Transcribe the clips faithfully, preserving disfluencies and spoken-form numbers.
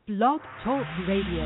Blog Talk Radio.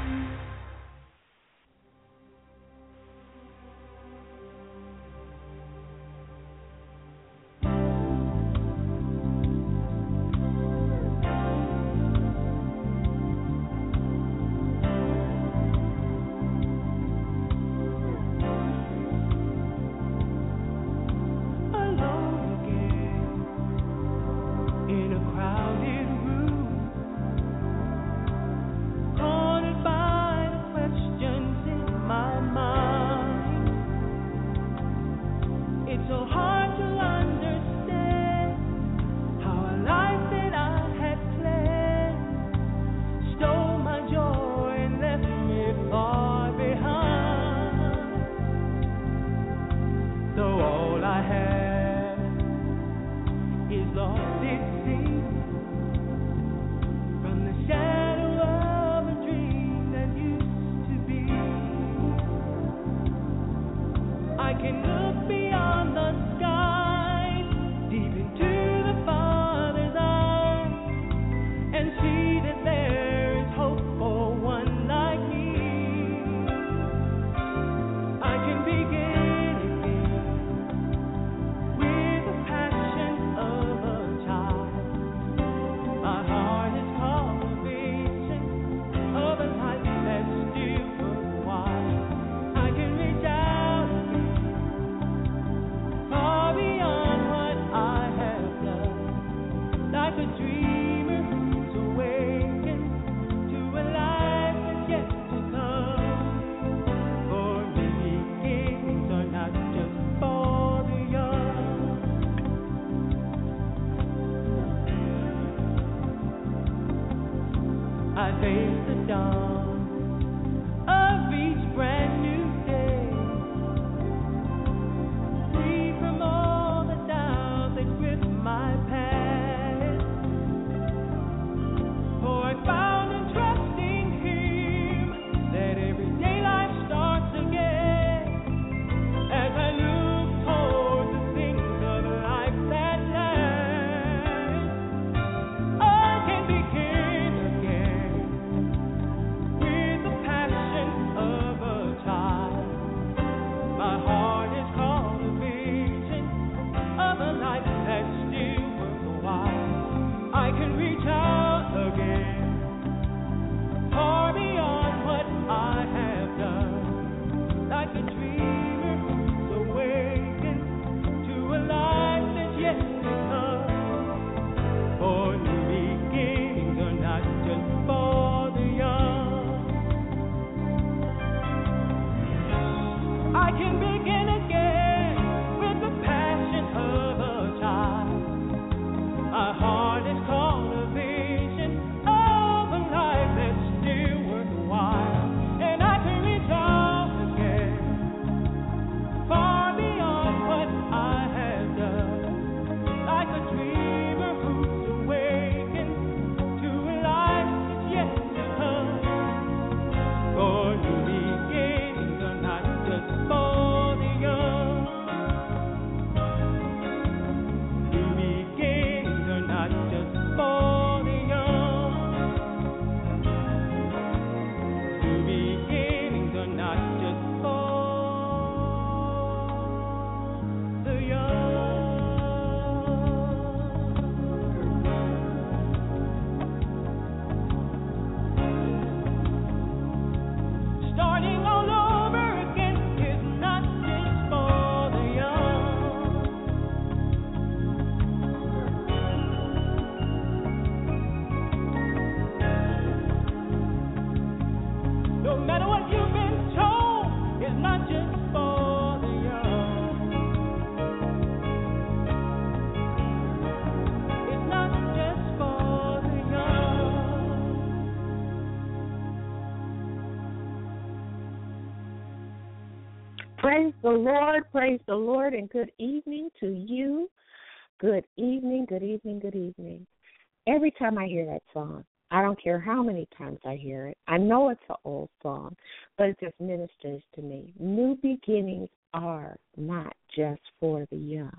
Praise the Lord, praise the Lord, and good evening to you. Good evening, good evening, good evening. Every time I hear that song, I don't care how many times I hear it. I know it's an old song, but it just ministers to me. New beginnings are not just for the young.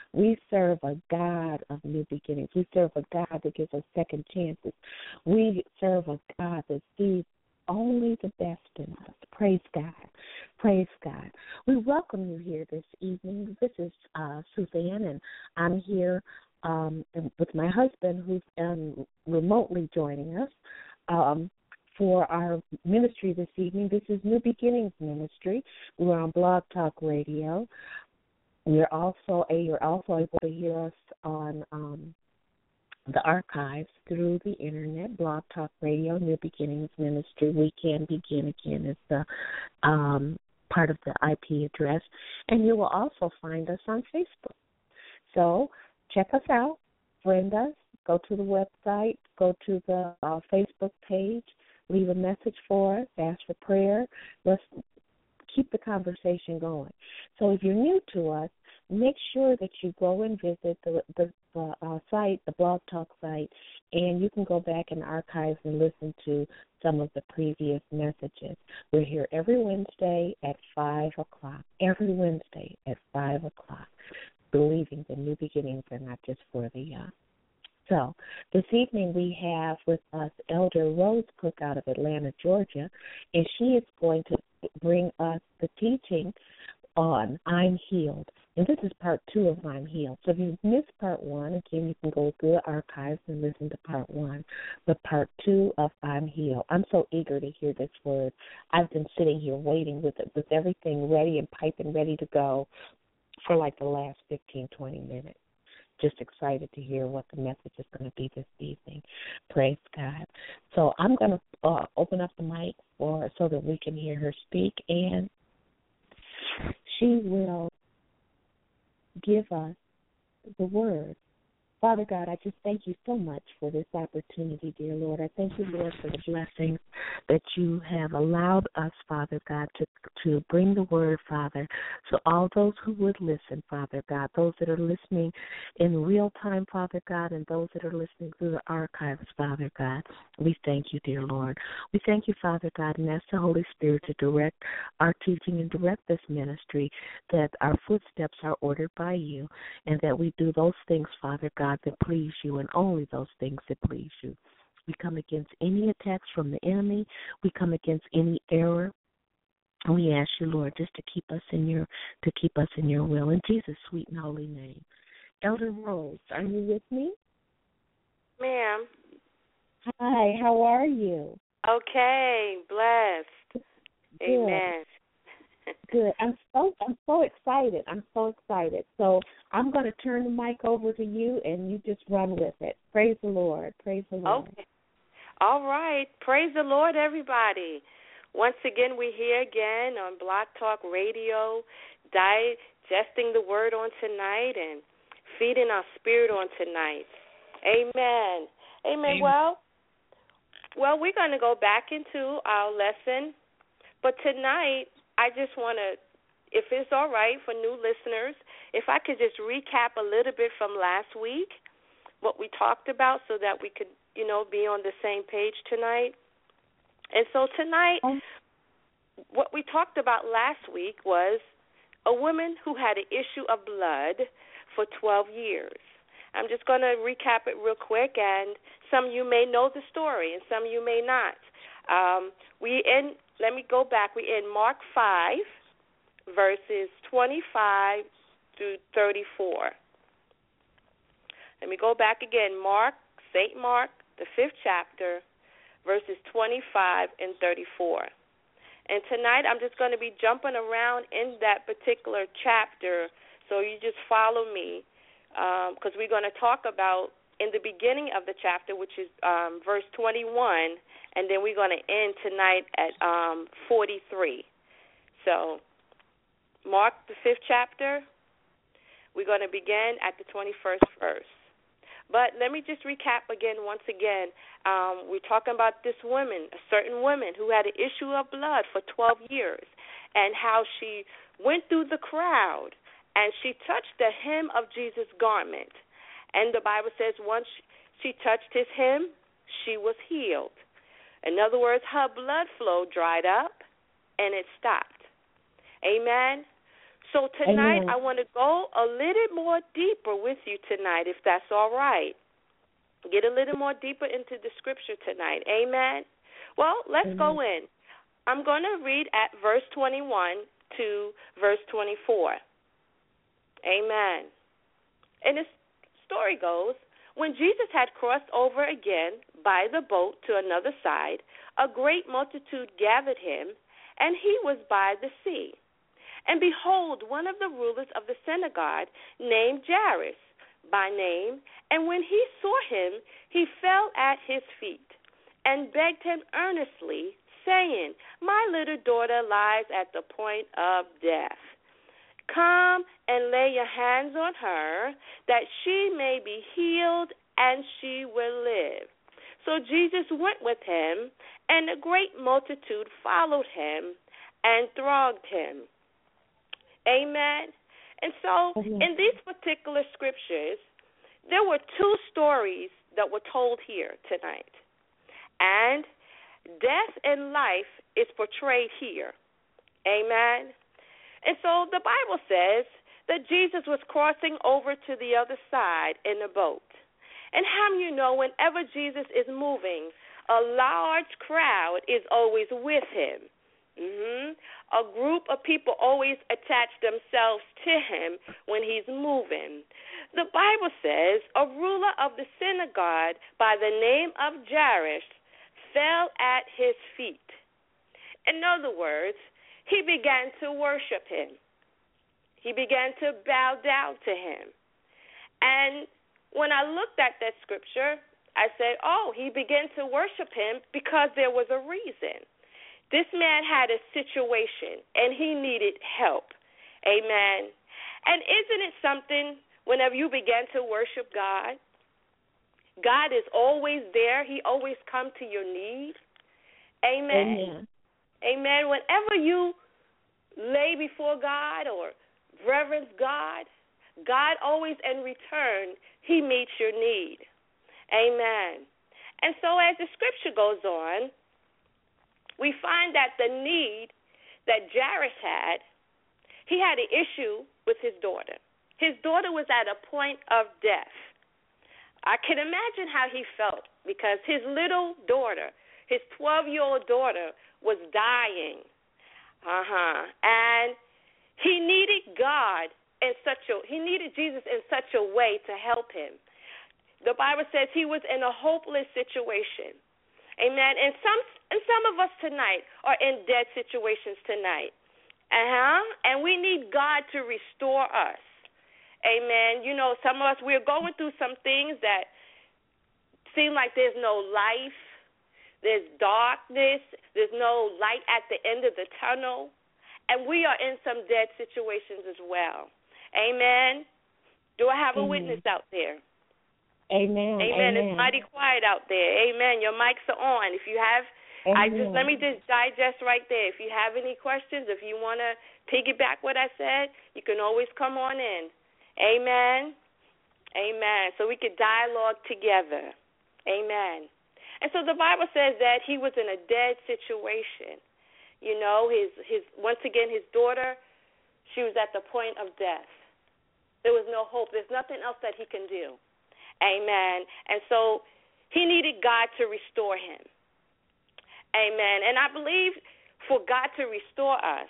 We serve a God of new beginnings. We serve a God that gives us second chances. We serve a God that sees only the best in us. Praise God. Praise God. We welcome you here this evening. This is uh, Suzanne, and I'm here um, with my husband, who's um, remotely joining us um, for our ministry this evening. This is New Beginnings Ministry. We're on Blog Talk Radio. We're also a, you're also able to hear us on um, the archives through the internet, Blog Talk Radio, New Beginnings Ministry. We Can Begin Again is the um, part of the I P address. And you will also find us on Facebook. So check us out, friend us, go to the website, go to the uh, Facebook page, leave a message for us, ask for prayer. Let's keep the conversation going. So if you're new to us, make sure that you go and visit the, the, the uh, site, the Blog Talk site, and you can go back in the archives and listen to some of the previous messages. We're here every Wednesday at five o'clock, every Wednesday at five o'clock, believing that new beginnings are not just for the young. So this evening we have with us Elder Rose Cook out of Atlanta, Georgia, and she is going to bring us the teaching on I'm Healed. And this is part two of I'm Healed. So if you missed part one, again, you can go through the archives and listen to part one. But part two of I'm Healed. I'm so eager to hear this word. I've been sitting here waiting with it, with everything ready and piping ready to go for like the last fifteen, twenty minutes. Just excited to hear what the message is going to be this evening. Praise God. So I'm going to uh, open up the mic for so that we can hear her speak, and she will give us the word. Father God, I just thank you so much for this opportunity, dear Lord. I thank you, Lord, for the blessings that you have allowed us, Father God, to to bring the word, Father. So all those who would listen, Father God, those that are listening in real time, Father God, and those that are listening through the archives, Father God, we thank you, dear Lord. We thank you, Father God, and ask the Holy Spirit to direct our teaching and direct this ministry, that our footsteps are ordered by you, and that we do those things, Father God, that please you, and only those things that please you. We come against any attacks from the enemy. We come against any error. And we ask you, Lord, just to keep us in your to keep us in your will. In Jesus' sweet and holy name. Elder Rose, are you with me? Ma'am. Hi, how are you? Okay, blessed. Good. Amen. Good. I'm so I'm so excited. I'm so excited. So I'm going to turn the mic over to you, and you just run with it. Praise the Lord. Praise the Lord. Okay. All right. Praise the Lord, everybody. Once again, we're here again on Blog Talk Radio, digesting the word on tonight and feeding our spirit on tonight. Amen. Amen. Amen. Well, well, we're going to go back into our lesson, but tonight I just want to, if it's all right for new listeners, if I could just recap a little bit from last week, what we talked about, so that we could, you know, be on the same page tonight. And so tonight, oh. what we talked about last week was a woman who had an issue of blood for twelve years. I'm just going to recap it real quick, and some of you may know the story, and some of you may not. Um, we in, let me go back. We in Mark five, verses twenty-five through thirty-four. Let me go back again. Mark, Saint Mark, the fifth chapter, verses twenty-five and thirty-four. And tonight I'm just going to be jumping around in that particular chapter, so you just follow me, because um, we're going to talk about in the beginning of the chapter, which is um, verse twenty-one, and then we're going to end tonight at um, forty-three. So Mark, the fifth chapter, we're going to begin at the twenty-first verse. But let me just recap again, once again. Um, we're talking about this woman, a certain woman who had an issue of blood for twelve years, and how she went through the crowd and she touched the hem of Jesus' garment. And the Bible says once she touched his hem, she was healed. In other words, her blood flow dried up and it stopped. Amen? So tonight Amen. I want to go a little more deeper with you tonight, if that's all right. Get a little more deeper into the scripture tonight. Amen. Well, let's Amen. go in. I'm going to read at verse twenty-one to verse twenty-four. Amen. And the story goes, when Jesus had crossed over again by the boat to another side, a great multitude gathered him, and he was by the sea. And behold, one of the rulers of the synagogue, named Jairus by name, and when he saw him, he fell at his feet and begged him earnestly, saying, my little daughter lies at the point of death. Come and lay your hands on her, that she may be healed, and she will live. So Jesus went with him, and a great multitude followed him and thronged him. Amen. And so Amen. in these particular scriptures, there were two stories that were told here tonight. And death and life is portrayed here. Amen. And so the Bible says that Jesus was crossing over to the other side in a boat. And how do you know whenever Jesus is moving, a large crowd is always with him? Mm-hmm. A group of people always attach themselves to him when he's moving. The Bible says a ruler of the synagogue by the name of Jairus fell at his feet. In other words, he began to worship him. He began to bow down to him. And when I looked at that scripture, I said, oh, he began to worship him because there was a reason. This man had a situation, and he needed help. Amen. And isn't it something whenever you begin to worship God, God is always there. He always comes to your need. Amen. Amen. Amen. Whenever you lay before God or reverence God, God always in return, he meets your need. Amen. And so as the scripture goes on, we find that the need that Jairus had, he had an issue with his daughter. His daughter was at a point of death. I can imagine how he felt because his little daughter, his twelve-year-old daughter, was dying. Uh-huh. And he needed God in such a, he needed Jesus in such a way to help him. The Bible says he was in a hopeless situation. Amen. And some and some of us tonight are in dead situations tonight. Uh-huh. And we need God to restore us. Amen. You know, some of us, we're going through some things that seem like there's no life. There's darkness. There's no light at the end of the tunnel. And we are in some dead situations as well. Amen. Do I have a Amen. witness out there? Amen. Amen. Amen. It's mighty quiet out there. Amen. Your mics are on. If you have, Amen. I just let me just digest right there. If you have any questions, if you want to piggyback what I said, you can always come on in. Amen. Amen. So we could dialogue together. Amen. And so the Bible says that he was in a dead situation. You know, his his once again his daughter, she was at the point of death. There was no hope. There's nothing else that he can do. Amen. And so he needed God to restore him. Amen. And I believe for God to restore us,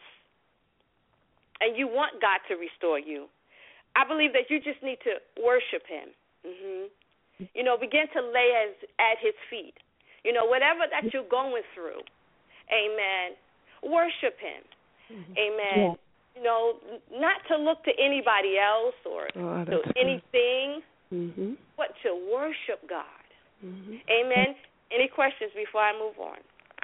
and you want God to restore you, I believe that you just need to worship him. Mm-hmm. You know, begin to lay as, at his feet. You know, whatever that you're going through, amen, worship him. Mm-hmm. Amen. Yeah. You know, not to look to anybody else or oh, to anything, mm-hmm. but to worship God. Mm-hmm. Amen. Any questions before I move on?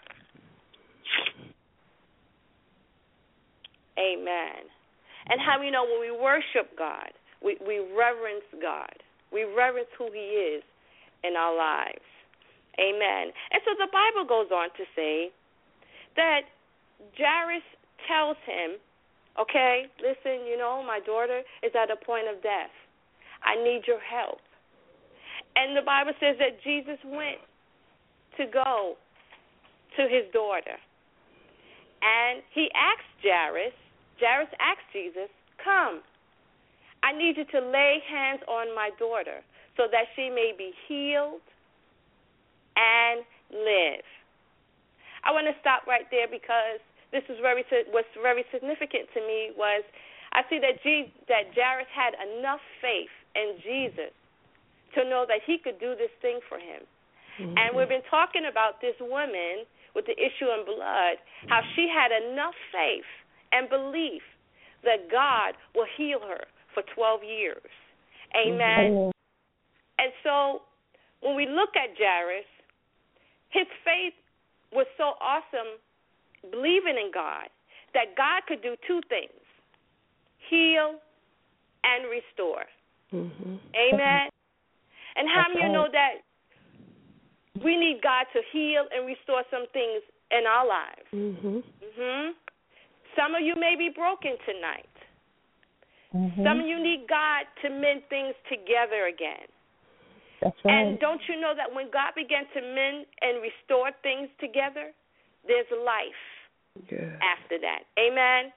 Amen. And how we know when we worship God, we, we reverence God. We reverence who he is in our lives. Amen. And so the Bible goes on to say that Jairus tells him, okay, listen, you know, my daughter is at a point of death. I need your help. And the Bible says that Jesus went to go to his daughter. And he asked Jairus, Jairus asked Jesus, come. I need you to lay hands on my daughter so that she may be healed and live. I want to stop right there because this is very what's very significant to me was I see that G, that Jairus had enough faith in Jesus to know that he could do this thing for him. Mm-hmm. And we've been talking about this woman with the issue in blood, how she had enough faith and belief that God will heal her for twelve years. Amen. Mm-hmm. And so when we look at Jairus, his faith was so awesome, believing in God, that God could do two things, heal and restore. Mm-hmm. Amen. And how many of you know that we need God to heal and restore some things in our lives? Mm-hmm. Mm-hmm. Some of you may be broken tonight. Mm-hmm. Some of you need God to mend things together again. That's right. And don't you know that when God began to mend and restore things together, there's life yeah. after that. Amen.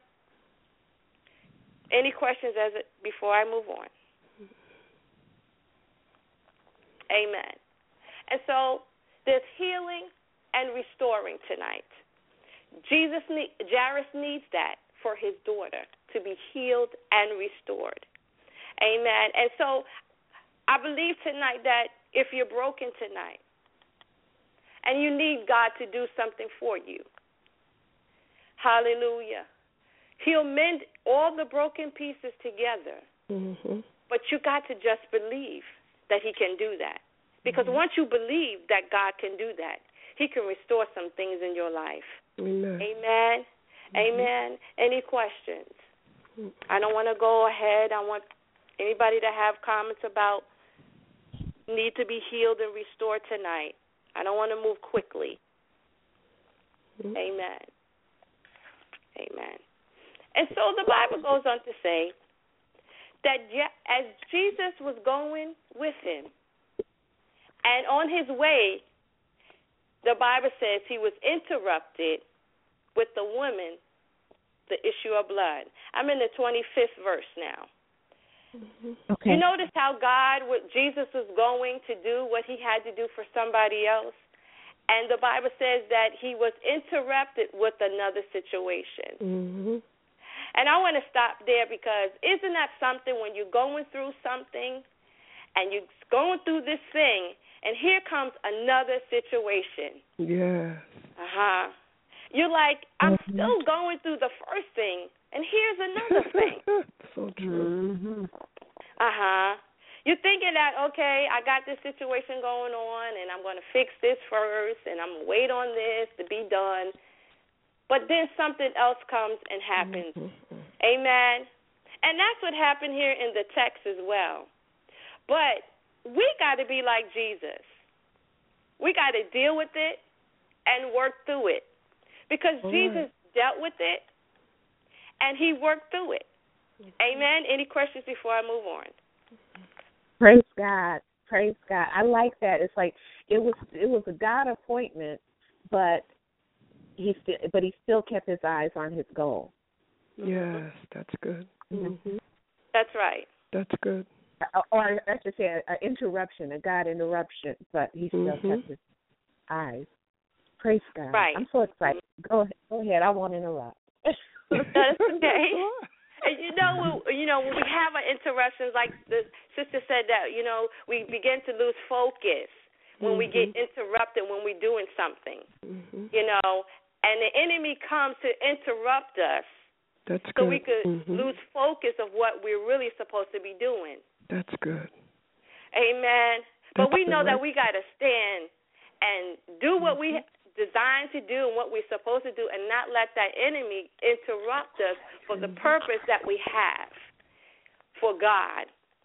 Any questions as it, before I move on? Amen. And so there's healing and restoring tonight. Jesus, need, Jairus needs that for his daughter to be healed and restored. Amen. And so I believe tonight that if you're broken tonight and you need God to do something for you, hallelujah, he'll mend all the broken pieces together. Mm-hmm. But you got to just believe that he can do that. Because mm-hmm. once you believe that God can do that, he can restore some things in your life. Amen. Amen. Mm-hmm. Amen. Any questions? Mm-hmm. I don't want to go ahead. I want anybody to have comments about need to be healed and restored tonight. I don't want to move quickly. Mm-hmm. Amen. Amen. And so the Bible goes on to say that as Jesus was going with him, and on his way, the Bible says he was interrupted with the woman, the issue of blood. I'm in the twenty-fifth verse now. Mm-hmm. Okay. You notice how God, Jesus was going to do what he had to do for somebody else? And the Bible says that he was interrupted with another situation. Mm-hmm. And I want to stop there because isn't that something when you're going through something and you're going through this thing and here comes another situation. Yes. Uh-huh. You're like, I'm mm-hmm. still going through the first thing, and here's another thing. So true. Mm-hmm. Uh-huh. You're thinking that, okay, I got this situation going on, and I'm going to fix this first, and I'm going to wait on this to be done. But then something else comes and happens. Mm-hmm. Amen. And that's what happened here in the text as well. But we got to be like Jesus. We got to deal with it and work through it. Because All Jesus right. dealt with it, and he worked through it. Mm-hmm. Amen. Any questions before I move on? Praise God. Praise God. I like that. It's like it was it was a God appointment, but he still but he still kept his eyes on his goal. Yes, that's good. Mm-hmm. That's right. That's good. Or I should say an interruption, a God interruption, but he still mm-hmm. kept his eyes. Praise God. Right. I'm so excited. Go ahead. Go ahead. I won't interrupt. That's okay. And you know, we, you know, when we have our interruptions, like the sister said that, you know, we begin to lose focus when mm-hmm. we get interrupted when we're doing something. Mm-hmm. You know, and the enemy comes to interrupt us. That's so good. we could mm-hmm. lose focus of what we're really supposed to be doing. That's good. Amen. That's but we know right. that we got to stand and do what mm-hmm. we designed to do and what we're supposed to do and not let that enemy interrupt us for the purpose that we have for God.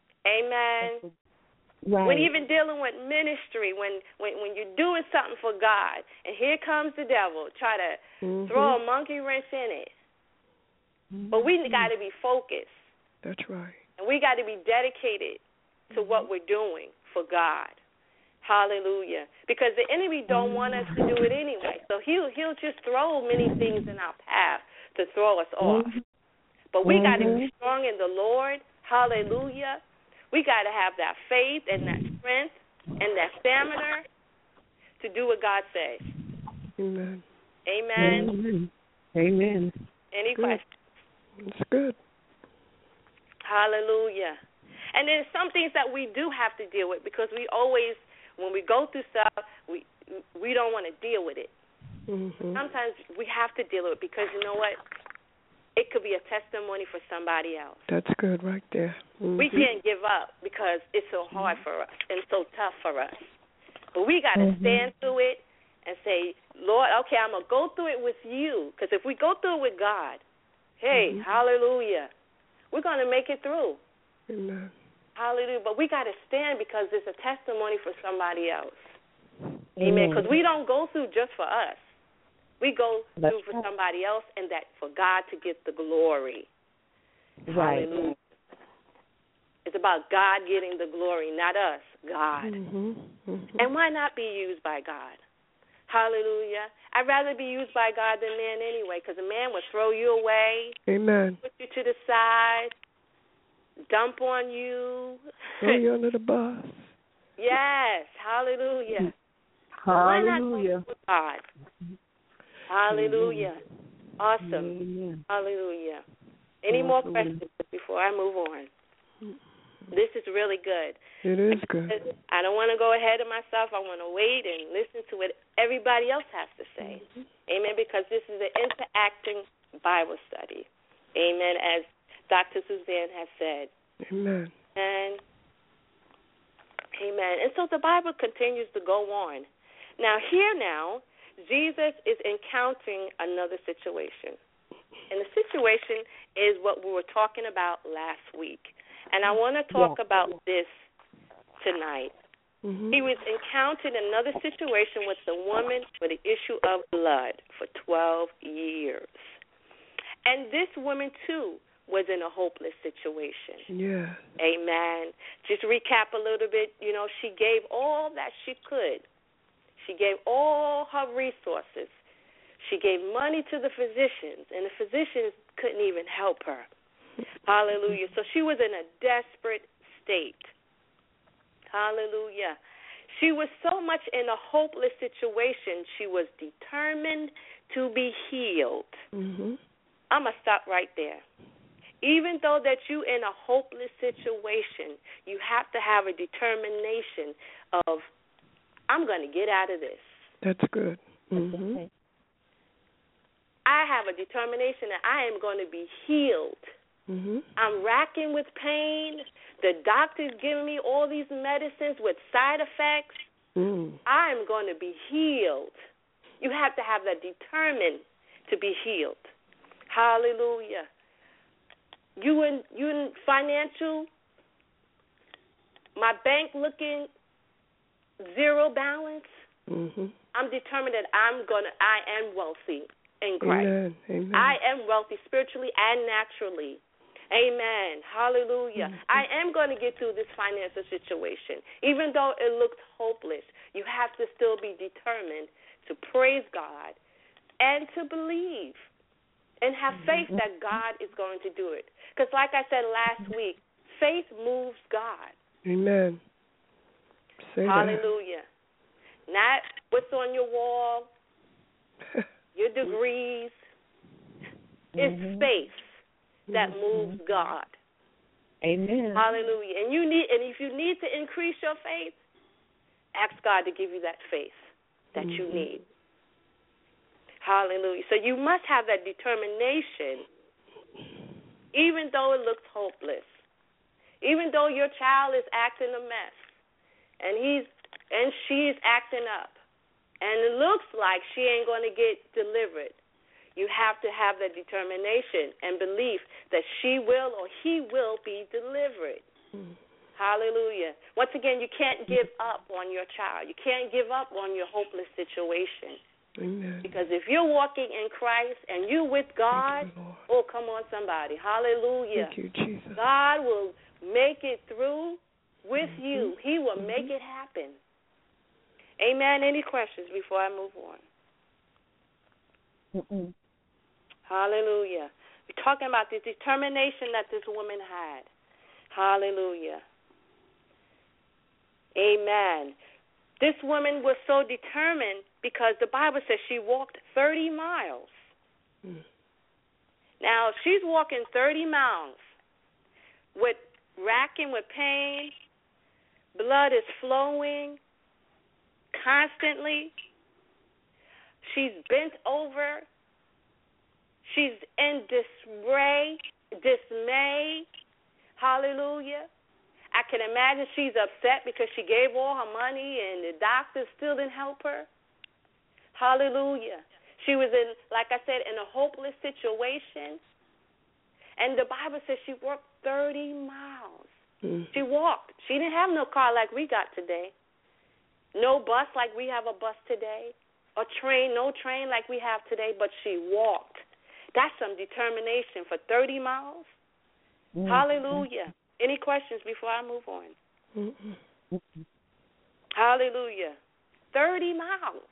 Amen. Right. When even dealing with ministry, when, when, when you're doing something for God, and here comes the devil, try to mm-hmm. throw a monkey wrench in it. Mm-hmm. But we got to be focused. That's right. And we got to be dedicated to mm-hmm. what we're doing for God. Hallelujah. Because the enemy don't want us to do it anyway. So he'll he'll just throw many things in our path to throw us off. But we mm-hmm. got to be strong in the Lord. Hallelujah. We got to have that faith and that strength and that stamina to do what God says. Amen. Amen. Amen. Amen. Any good. questions? It's good. Hallelujah. And there's some things that we do have to deal with because we always, when we go through stuff, we we don't want to deal with it. Mm-hmm. Sometimes we have to deal with it because, you know what, it could be a testimony for somebody else. That's good right there. Mm-hmm. We can't give up because it's so hard for us and so tough for us. But we got to mm-hmm. stand through it and say, Lord, okay, I'm going to go through it with you. Because if we go through it with God, hey, mm-hmm. hallelujah, we're going to make it through. Amen. Hallelujah. But we got to stand because it's a testimony for somebody else. Amen. Because we don't go through just for us. We go That's through for right. somebody else and that for God to get the glory. Right. Hallelujah. It's about God getting the glory, not us, God. Mm-hmm. Mm-hmm. And why not be used by God? Hallelujah. I'd rather be used by God than man anyway, because a man would throw you away, Amen. put you to the side, dump on you. Throw you under the bus. Yes. Hallelujah. Hallelujah. Why not go with God? Hallelujah. Awesome. Amen. Hallelujah. Any Awesome. more questions before I move on? This is really good. It is good. I don't want to go ahead of myself. I want to wait and listen to what everybody else has to say. Mm-hmm. Amen, because this is an interacting Bible study. Amen, as Doctor Suzanne has said. Amen. And amen. And so the Bible continues to go on. Now, here now, Jesus is encountering another situation. And the situation is what we were talking about last week. And I want to talk yeah. about this tonight. Mm-hmm. He was encountering another situation with the woman with the issue of blood for twelve years. And this woman, too, was in a hopeless situation. Yeah. Amen. Just recap a little bit. You know, she gave all that she could. She gave all her resources. She gave money to the physicians, and the physicians couldn't even help her. Hallelujah. So she was in a desperate state. Hallelujah. She was so much in a hopeless situation, she was determined to be healed. Mm-hmm. I'm going to stop right there. Even though that you're in a hopeless situation, you have to have a determination of, I'm going to get out of this. That's good. Mm-hmm. I have a determination that I am going to be healed. Mm-hmm. I'm racking with pain. The doctor's giving me all these medicines with side effects. Mm. I'm going to be healed. You have to have that determined to be healed. Hallelujah. You in you in financial, my bank looking zero balance. Mm-hmm. I'm determined that I'm gonna. I am wealthy in Christ. Amen. Amen. I am wealthy spiritually and naturally. Amen. Hallelujah. Mm-hmm. I am going to get through this financial situation. Even though it looks hopeless, you have to still be determined to praise God and to believe and have faith mm-hmm. that God is going to do it. Because like I said last week, faith moves God. Amen. Say Hallelujah. That. Not what's on your wall, your degrees. It's mm-hmm. faith that moves God. Amen. Hallelujah. And you need, and if you need to increase your faith, ask God to give you that faith that mm-hmm. you need. Hallelujah. So you must have that determination, even though it looks hopeless, even though your child is acting a mess, and he's and she's acting up, and it looks like she ain't going to get delivered. You have to have that determination and belief that she will or he will be delivered. Mm. Hallelujah. Once again, you can't give up on your child. You can't give up on your hopeless situation. Amen. Because if you're walking in Christ and you're with God, you, oh, come on, somebody. Hallelujah. Thank you, Jesus. God will make it through with mm-hmm. you. He will mm-hmm. make it happen. Amen. Any questions before I move on? Mm-mm. Hallelujah. We're talking about the determination that this woman had. Hallelujah. Amen. This woman was so determined because the Bible says she walked thirty miles. Mm. Now, she's walking thirty miles with racking with pain. Blood is flowing constantly. She's bent over. She's in disarray, dismay. Hallelujah. I can imagine she's upset because she gave all her money and the doctors still didn't help her. Hallelujah. She was in, like I said, in a hopeless situation. And the Bible says she walked thirty miles. Mm-hmm. She walked. She didn't have no car like we got today. No bus like we have a bus today. A train, no train like we have today, but she walked. That's some determination for thirty miles. Mm-hmm. Hallelujah. Any questions before I move on? Mm-hmm. Hallelujah. thirty miles.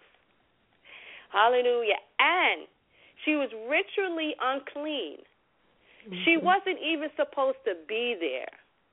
Hallelujah. And she was ritually unclean. Mm-hmm. She wasn't even supposed to be there.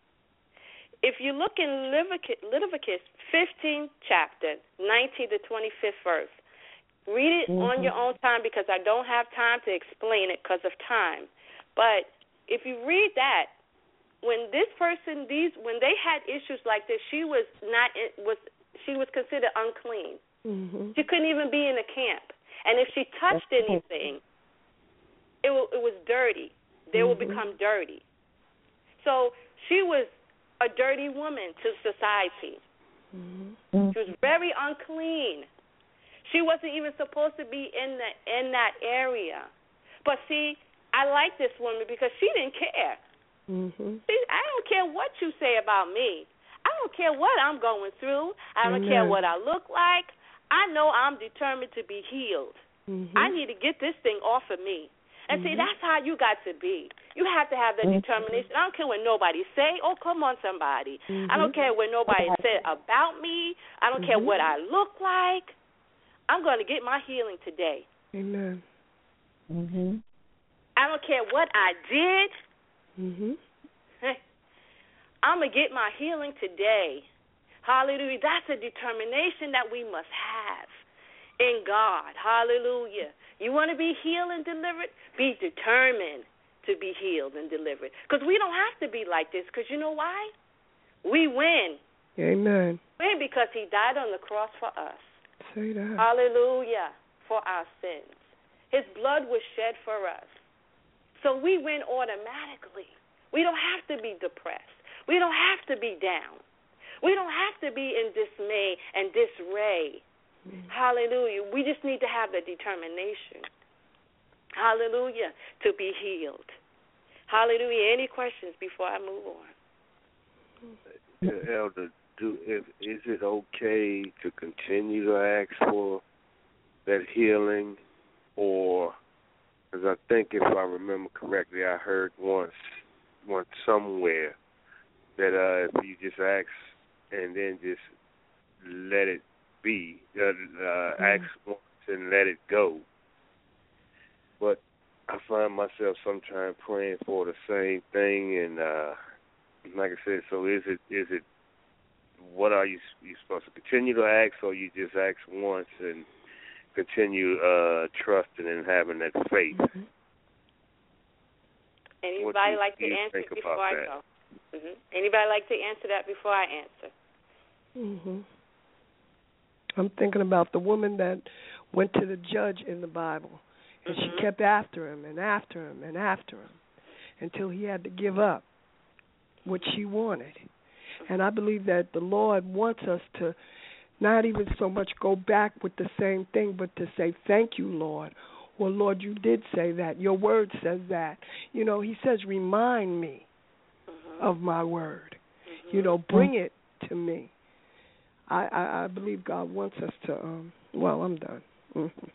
If you look in Leviticus fifteenth chapter, nineteenth to twenty-fifth verse, read it mm-hmm. on your own time because I don't have time to explain it because of time. But if you read that, when this person, these, when they had issues like this, she was not was she was considered unclean. Mm-hmm. She couldn't even be in the camp, and if she touched anything, it will, it was dirty. They mm-hmm. will become dirty. So she was a dirty woman to society. Mm-hmm. She was very unclean. She wasn't even supposed to be in the in that area. But see, I like this woman because she didn't care. Mm-hmm. See, I don't care what you say about me. I don't care what I'm going through. I don't Amen. Care what I look like. I know I'm determined to be healed. Mm-hmm. I need to get this thing off of me. And mm-hmm. see, that's how you got to be. You have to have the mm-hmm. determination. I don't care what nobody say. Oh, come on, somebody. Mm-hmm. I don't care what nobody said about me. I don't mm-hmm. care what I look like. I'm going to get my healing today. Amen. Mm-hmm. I don't care what I did. Mm-hmm. I'm going to get my healing today. Hallelujah. That's a determination that we must have in God. Hallelujah. You want to be healed and delivered? Be determined to be healed and delivered. Because we don't have to be like this. Because you know why? We win. Amen. Win because he died on the cross for us. Say that. Hallelujah. For our sins. His blood was shed for us. So we win automatically. We don't have to be depressed. We don't have to be down. We don't have to be in dismay and disarray. Mm-hmm. Hallelujah. We just need to have the determination. Hallelujah. To be healed. Hallelujah. Any questions before I move on? Elder, do if, is it okay to continue to ask for that healing, or, because I think if I remember correctly, I heard once, once somewhere that uh, if you just ask and then just let it be, uh, uh, mm-hmm. ask once and let it go. But I find myself sometimes praying for the same thing, and uh, like I said, so is it is it what are you you supposed to continue to ask, or you just ask once and continue uh, trusting and having that faith? Mm-hmm. Anybody do, like to answer before I that? go? Mm-hmm. Anybody like to answer that before I answer? Mm-hmm. I'm thinking about the woman that went to the judge in the Bible, and mm-hmm. she kept after him and after him and after him until he had to give up what she wanted. And I believe that the Lord wants us to not even so much go back with the same thing, but to say, thank you, Lord. Well, Lord, you did say that. Your word says that. You know, he says, remind me mm-hmm. of my word. Mm-hmm. You know, bring it to me. I, I, I believe God wants us to, um, well, I'm done. Mm-hmm.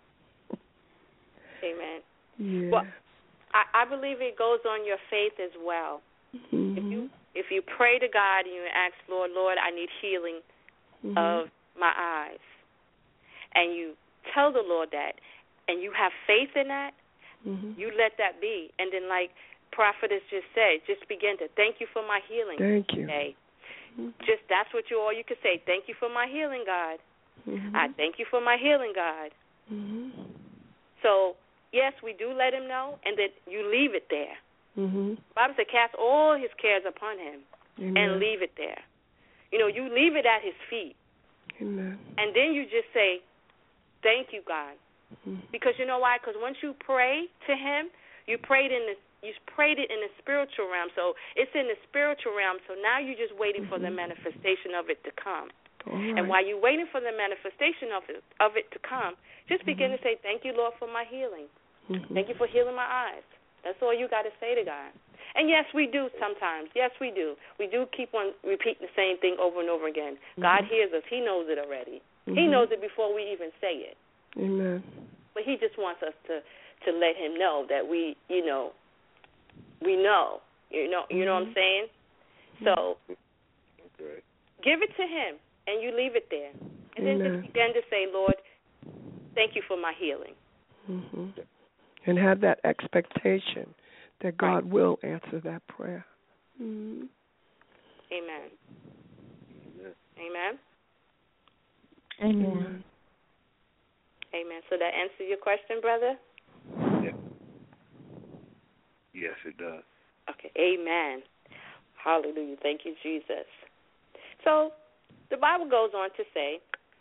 Amen. Yeah. Well, I, I believe it goes on your faith as well. Mm-hmm. If you if you pray to God and you ask, Lord, Lord, I need healing mm-hmm. of my eyes, and you tell the Lord that, and you have faith in that, Mm-hmm. You let that be. And then, like Prophetess just said, just begin to thank you for my healing. Thank you. Today. Mm-hmm. Just that's what you all you can say. Thank you for my healing, God. Mm-hmm. I thank you for my healing, God. Mm-hmm. So, yes, we do let him know, and that you leave it there. Mm-hmm. The Bible says, cast all his cares upon him. Amen. And leave it there. You know, you leave it at his feet. Amen. And then you just say, thank you, God. Mm-hmm. Because you know why? Because once you pray to him, you prayed in the you prayed it in the spiritual realm. So it's in the spiritual realm. So now you're just waiting mm-hmm. for the manifestation of it to come. Right. And while you're waiting for the manifestation of it, of it to come, just begin mm-hmm. to say, thank you, Lord, for my healing. Mm-hmm. Thank you for healing my eyes. That's all you got to say to God. And, yes, we do sometimes. Yes, we do. We do keep on repeating the same thing over and over again. Mm-hmm. God hears us. He knows it already. Mm-hmm. He knows it before we even say it. Amen. But he just wants us to, to let him know that we, you know, we know. You know, you know mm-hmm. what I'm saying? So okay. Give it to him, and you leave it there. And Amen. then just begin to say, Lord, thank you for my healing. Mm-hmm. And have that expectation that God right. will answer that prayer. Mm-hmm. Amen. Amen. Amen. Amen. So that answers your question, brother? Yeah. Yes, it does. Okay. Amen. Hallelujah. Thank you, Jesus. So the Bible goes on to say,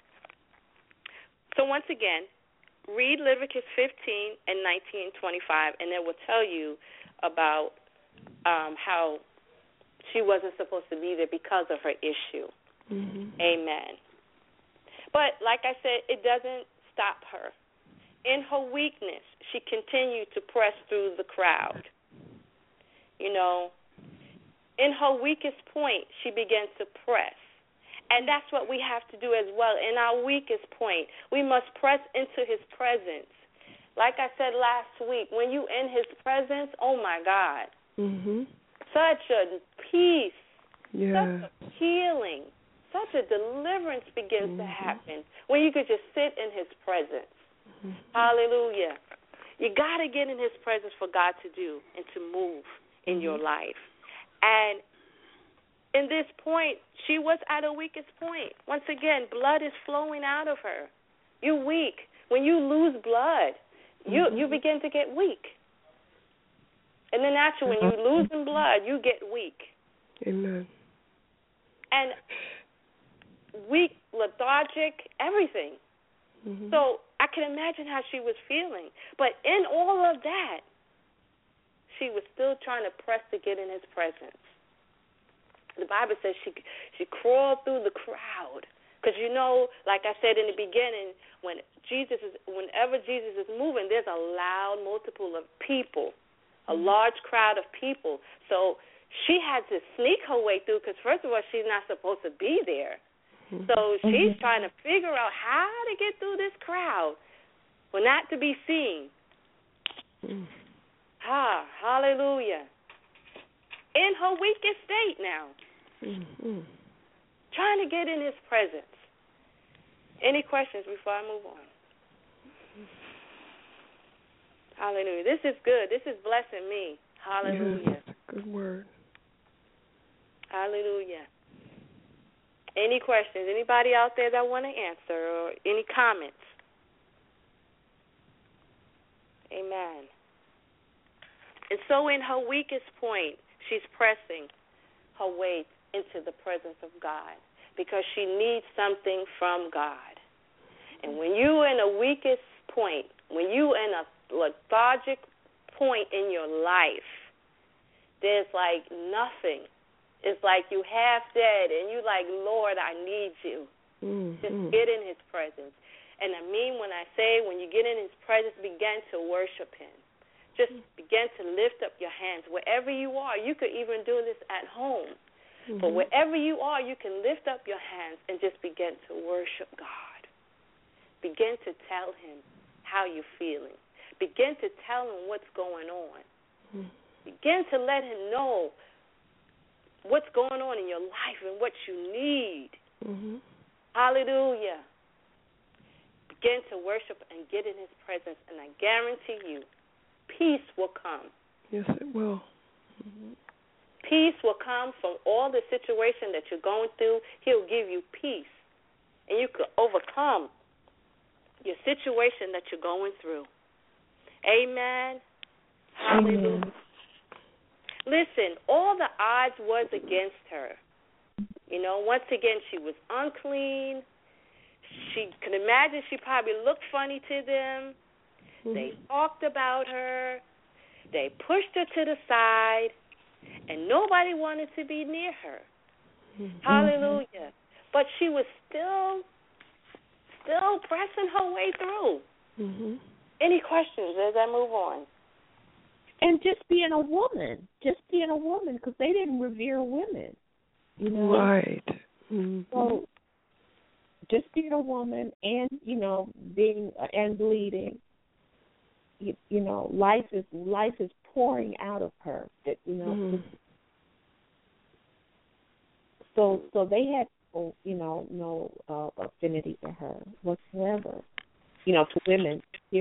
so once again, read Leviticus fifteen and nineteen and twenty-five, and it will tell you about um, how she wasn't supposed to be there because of her issue. Mm-hmm. Amen. But like I said, it doesn't stop her. In her weakness, she continued to press through the crowd. You know, in her weakest point, she began to press. And that's what we have to do as well. In our weakest point, we must press into his presence. Like I said last week, when you in his presence, oh, my God, mm-hmm. such a peace, yeah. such a healing, such a deliverance begins mm-hmm. to happen when you could just sit in his presence. Mm-hmm. Hallelujah. You got to get in his presence for God to do and to move in mm-hmm. your life. And in this point, she was at her weakest point. Once again, blood is flowing out of her. You're weak. When you lose blood, you mm-hmm. you begin to get weak. In the natural, when you lose in blood, you get weak. Amen. And weak, lethargic, everything. Mm-hmm. So I can imagine how she was feeling. But in all of that, she was still trying to press to get in his presence. The Bible says she she crawled through the crowd because, you know, like I said in the beginning, when Jesus is, whenever Jesus is moving, there's a loud multiple of people, a large crowd of people. So she had to sneak her way through because, first of all, she's not supposed to be there. So she's trying to figure out how to get through this crowd, well, not to be seen. Ah, hallelujah. In her weakest state now. Mm-hmm. Trying to get in his presence. Any questions before I move on? Hallelujah. This is good. This is blessing me. Hallelujah. Yes, good word. Hallelujah. Any questions? Anybody out there that want to answer or any comments? Amen. And so in her weakest point, she's pressing her way into the presence of God because she needs something from God. And when you're in a weakest point, when you're in a lethargic point in your life, there's like nothing. It's like you half dead and you like, Lord, I need you. Mm-hmm. Just get in his presence. And I mean when I say when you get in his presence, begin to worship him. Just begin to lift up your hands. Wherever you are, you could even do this at home. Mm-hmm. But wherever you are, you can lift up your hands and just begin to worship God. Begin to tell him how you're feeling. Begin to tell him what's going on. Mm-hmm. Begin to let him know what's going on in your life and what you need. Mm-hmm. Hallelujah. Begin to worship and get in his presence, and I guarantee you peace will come. Yes, it will. Mm-hmm. Peace will come from all the situation that you're going through. He'll give you peace, and you can overcome your situation that you're going through. Amen. Hallelujah. Amen. Listen, all the odds was against her. You know, once again, she was unclean. She could imagine she probably looked funny to them. Mm-hmm. They talked about her. They pushed her to the side, and nobody wanted to be near her. Mm-hmm. Hallelujah. But she was still, still pressing her way through. Mm-hmm. Any questions as I move on? And just being a woman, just being a woman, because they didn't revere women, you know. Right. Mm-hmm. So just being a woman, and you know, being and bleeding. You, you know, life is life is pouring out of her. That you know. Mm-hmm. So so they had, you know, no uh, affinity to her whatsoever. You know, to women.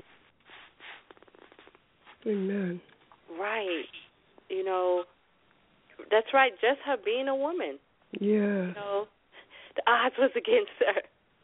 Amen. Right. You know, that's right. Just her being a woman. Yeah. You know, the odds was against her.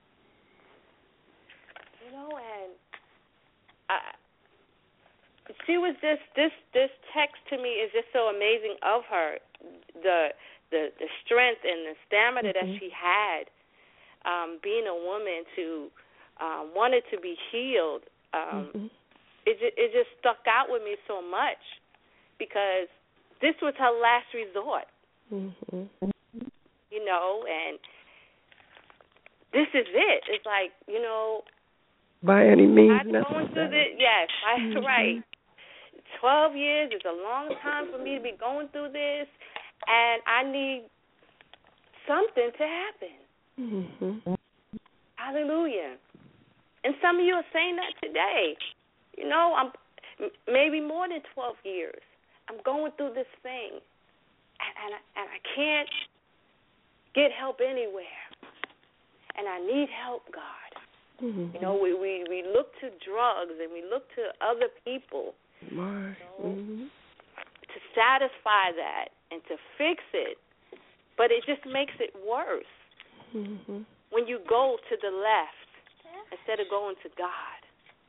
You know, and I, she was just this. This text to me is just so amazing of her, the the, the strength and the stamina mm-hmm. that she had, um, being a woman to um, wanted to be healed. Um, mm-hmm. It just, it just stuck out with me so much because this was her last resort. Mm-hmm. You know, and this is it. It's like, you know, by any means I'm going through this. Yes, mm-hmm. right. Twelve years is a long time for me to be going through this, and I need something to happen. Mm-hmm. Hallelujah. And some of you are saying that today. You know, I'm maybe more than twelve years. I'm going through this thing, and, and, I, and I can't get help anywhere, and I need help, God. Mm-hmm. You know, we, we, we look to drugs and we look to other people My. you know, mm-hmm. to satisfy that and to fix it, but it just makes it worse mm-hmm. when you go to the left instead of going to God.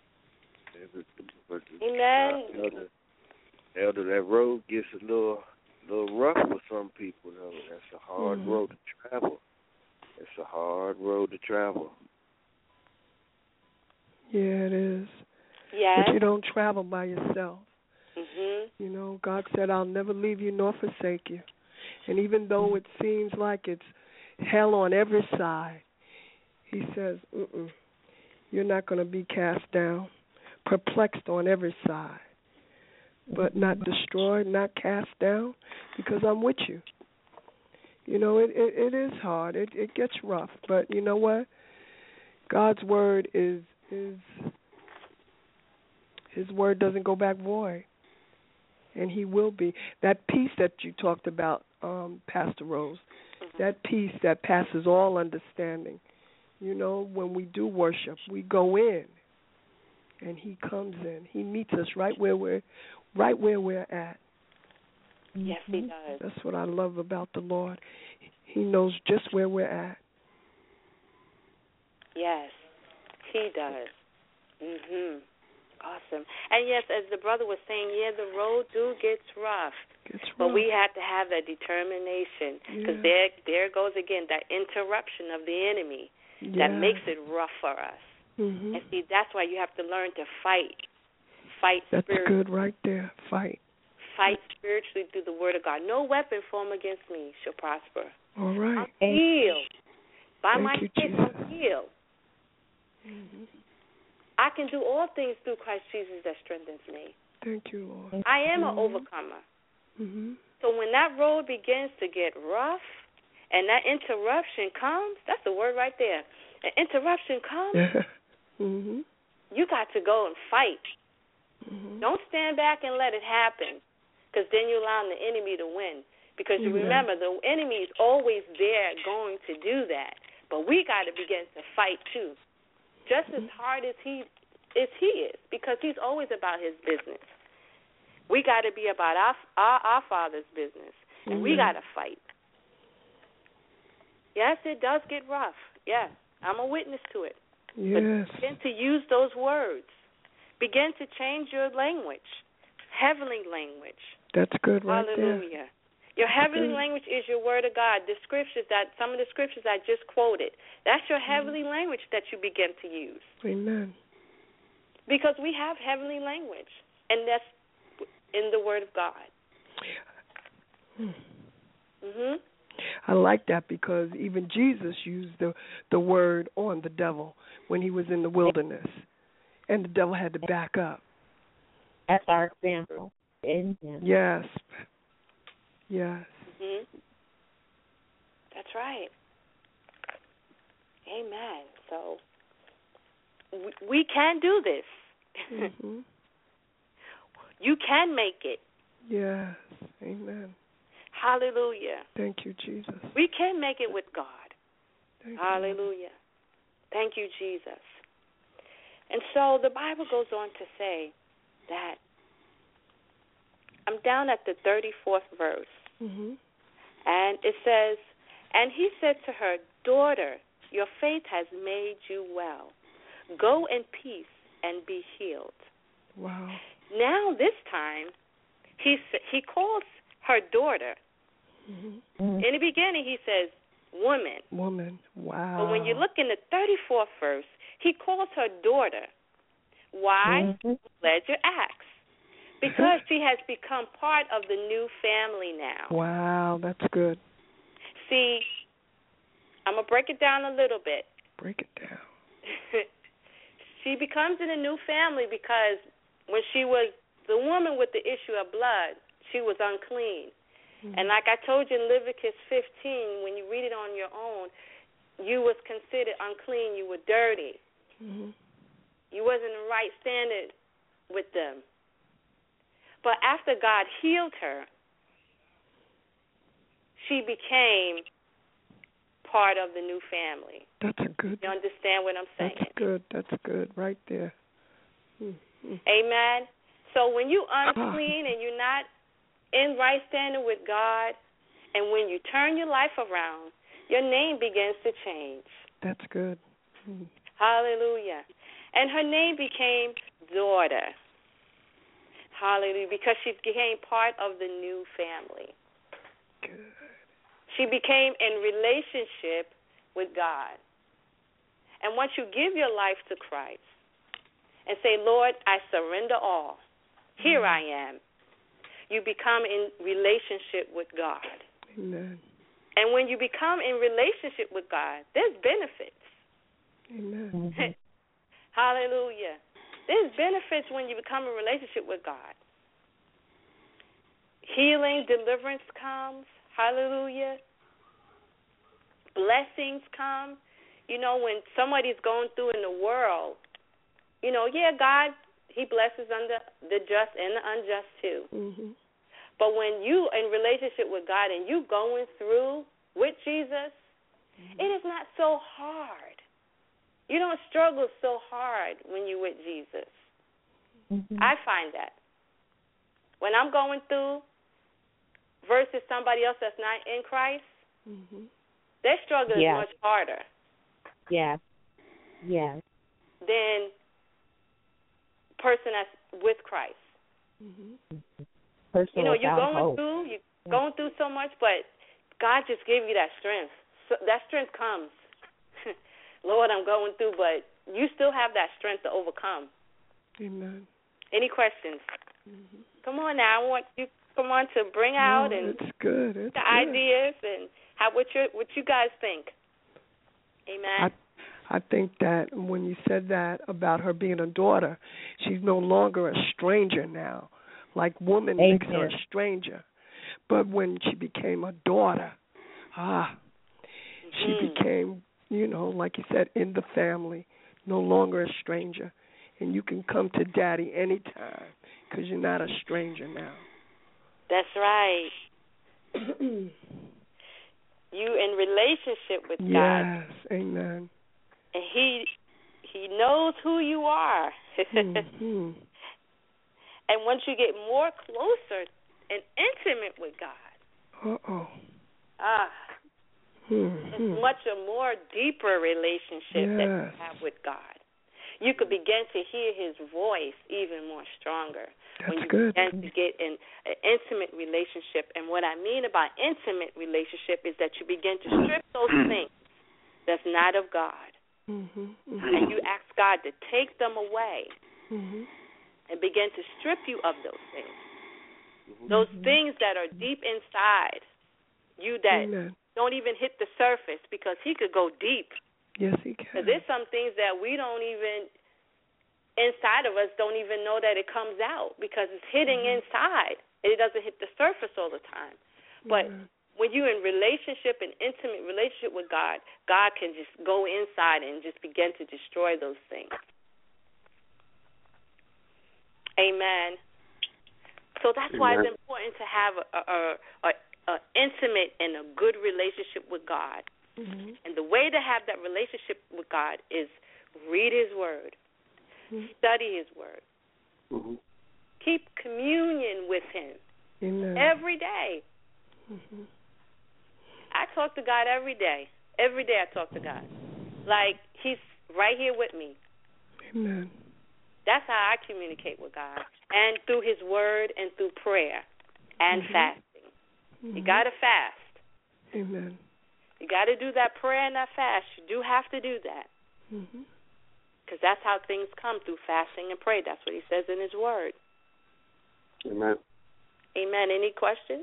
Amen. Uh, elder, elder, that road gets a little, little rough for some people. Though. That's a hard mm-hmm. road to travel. It's a hard road to travel. Yeah, it is. Yeah. But you don't travel by yourself. Mm-hmm. You know, God said, "I'll never leave you nor forsake you." And even though it seems like it's hell on every side, He says, Mm-mm, "You're not going to be cast down." Perplexed on every side, but not destroyed, not cast down, because I'm with you. You know, it, it, it is hard. It, it gets rough, but you know what? God's word is is His word doesn't go back void, and He will be that peace that you talked about, um, Pastor Rose. That peace that passes all understanding. You know, when we do worship, we go in. And He comes in. He meets us right where we're, right where we're at. Yes, He does. That's what I love about the Lord. He knows just where we're at. Yes, He does. Mhm. Awesome. And yes, as the brother was saying, yeah, the road do gets rough. Gets rough. But we have to have that determination because yeah. there, there goes again that interruption of the enemy yeah. that makes it rough for us. Mm-hmm. And see, that's why you have to learn to fight. Fight That's spiritually. good right there. Fight. Fight spiritually through the Word of God. No weapon formed against me shall prosper. All right. I'm healed. By Thank my you, faith, Jesus. I'm healed. Mm-hmm. I can do all things through Christ Jesus that strengthens me. Thank you, Lord. I am mm-hmm. an overcomer. Mm-hmm. So when that road begins to get rough and that interruption comes, that's the word right there. An interruption comes. Yeah. Mm-hmm. You got to go and fight. Mm-hmm. Don't stand back and let it happen, because then you're allowing the enemy to win. Because you mm-hmm. remember, the enemy is always there going to do that. But we got to begin to fight, too, just mm-hmm. as hard as he, as he is, because he's always about his business. We got to be about our, our our Father's business, and mm-hmm. we got to fight. Yes, it does get rough. Yes, I'm a witness to it. Yes. But begin to use those words. Begin to change your language, heavenly language. That's good right Hallelujah. there. Your heavenly good. language is your word of God. The scriptures that some of the scriptures I just quoted, that's your heavenly mm-hmm. language that you begin to use. Amen. Because we have heavenly language, and that's in the word of God. Mhm. I like that because even Jesus used the the word on the devil when he was in the wilderness, and the devil had to back up. That's our example. Amen. Yes. Yes. Mhm. That's right. Amen. So we, we can do this. Mm-hmm. You can make it. Yes. Amen. Hallelujah. Thank you, Jesus. We can make it with God. Thank Hallelujah. You. Thank you, Jesus. And so the Bible goes on to say that I'm down at the thirty-fourth verse. Mm-hmm. And it says, and he said to her, daughter, your faith has made you well. Go in peace and be healed. Wow. Now this time, he he calls her daughter. Mm-hmm. In the beginning, he says, woman. Woman, wow. But when you look in the thirty-fourth verse, he calls her daughter. Why? Mm-hmm. Glad you asked. Because she has become part of the new family now. Wow, that's good. See, I'm going to break it down a little bit. Break it down. She becomes in a new family because when she was the woman with the issue of blood, she was unclean. Mm-hmm. And like I told you in Leviticus fifteen, when you read it on your own, you was considered unclean. You were dirty. Mm-hmm. You wasn't in the right standard with them. But after God healed her, she became part of the new family. That's a good. You understand what I'm saying? That's good. That's good right there. Mm-hmm. Amen. So when you unclean ah. and you're not in right standing with God, and when you turn your life around, your name begins to change. That's good. Mm. Hallelujah. And her name became daughter. Hallelujah, because she became part of the new family. Good. She became in relationship with God. And once you give your life to Christ and say, Lord, I surrender all. Here mm. I am. You become in relationship with God. Amen. And when you become in relationship with God, there's benefits. Amen. Hallelujah. There's benefits when you become in relationship with God. Healing, deliverance comes. Hallelujah. Blessings come. You know, when somebody's going through in the world, you know, yeah, God, he blesses under the just and the unjust too. Mm-hmm. But when you in relationship with God and you going through with Jesus, mm-hmm. it is not so hard. You don't struggle so hard when you're with Jesus. Mm-hmm. I find that. When I'm going through versus somebody else that's not in Christ, mm-hmm. their struggle yeah. is much harder. Yeah. Yeah. Than person that's with Christ. Mm-hmm. Person you know, you're going hope. through, you're yeah. going through so much, but God just gave you that strength. So that strength comes. Lord, I'm going through, but you still have that strength to overcome. Amen. Any questions? Mm-hmm. Come on now. I want you come on to bring out no, and it's good. It's the good. ideas and how what you what you guys think. Amen. I, I think that when you said that about her being a daughter, she's no longer a stranger now. Like woman Amen. makes her a stranger. But when she became a daughter, ah, mm-hmm. she became, you know, like you said, in the family, no longer a stranger. And you can come to Daddy anytime because you're not a stranger now. That's right. You in relationship with yes, God. Yes, amen. And he he knows who you are. mm-hmm. And once you get more closer and intimate with God, uh-oh, ah, mm-hmm. it's much a more deeper relationship yes. that you have with God. You could begin to hear His voice even more stronger. That's when you good. begin to get in an intimate relationship. And what I mean about intimate relationship is that you begin to strip those things that's not of God. Mm-hmm. Mm-hmm. And you ask God to take them away. Mm-hmm. And begin to strip you of those things. Those mm-hmm. things that are deep inside you that Amen. Don't even hit the surface, because He could go deep. Yes, He can. Because there's some things that we don't even, inside of us, don't even know that it comes out, because it's hitting mm-hmm. inside. It doesn't hit the surface all the time. But mm-hmm. when you're in relationship, an intimate relationship with God, God can just go inside and just begin to destroy those things. Amen. So that's Amen. Why it's important to have a, a, a, a intimate and a good relationship with God. Mm-hmm. And the way to have that relationship with God is read His Word, mm-hmm. study His Word, mm-hmm. keep communion with Him Amen. Every day. Mm-hmm. I talk to God every day. Every day I talk to God. Like He's right here with me. Amen. That's how I communicate with God, and through His Word and through prayer and mm-hmm. fasting. Mm-hmm. You got to fast. Amen. You got to do that prayer and that fast. You do have to do that, because mm-hmm. that's how things come, through fasting and prayer. That's what He says in His Word. Amen. Amen. Any questions?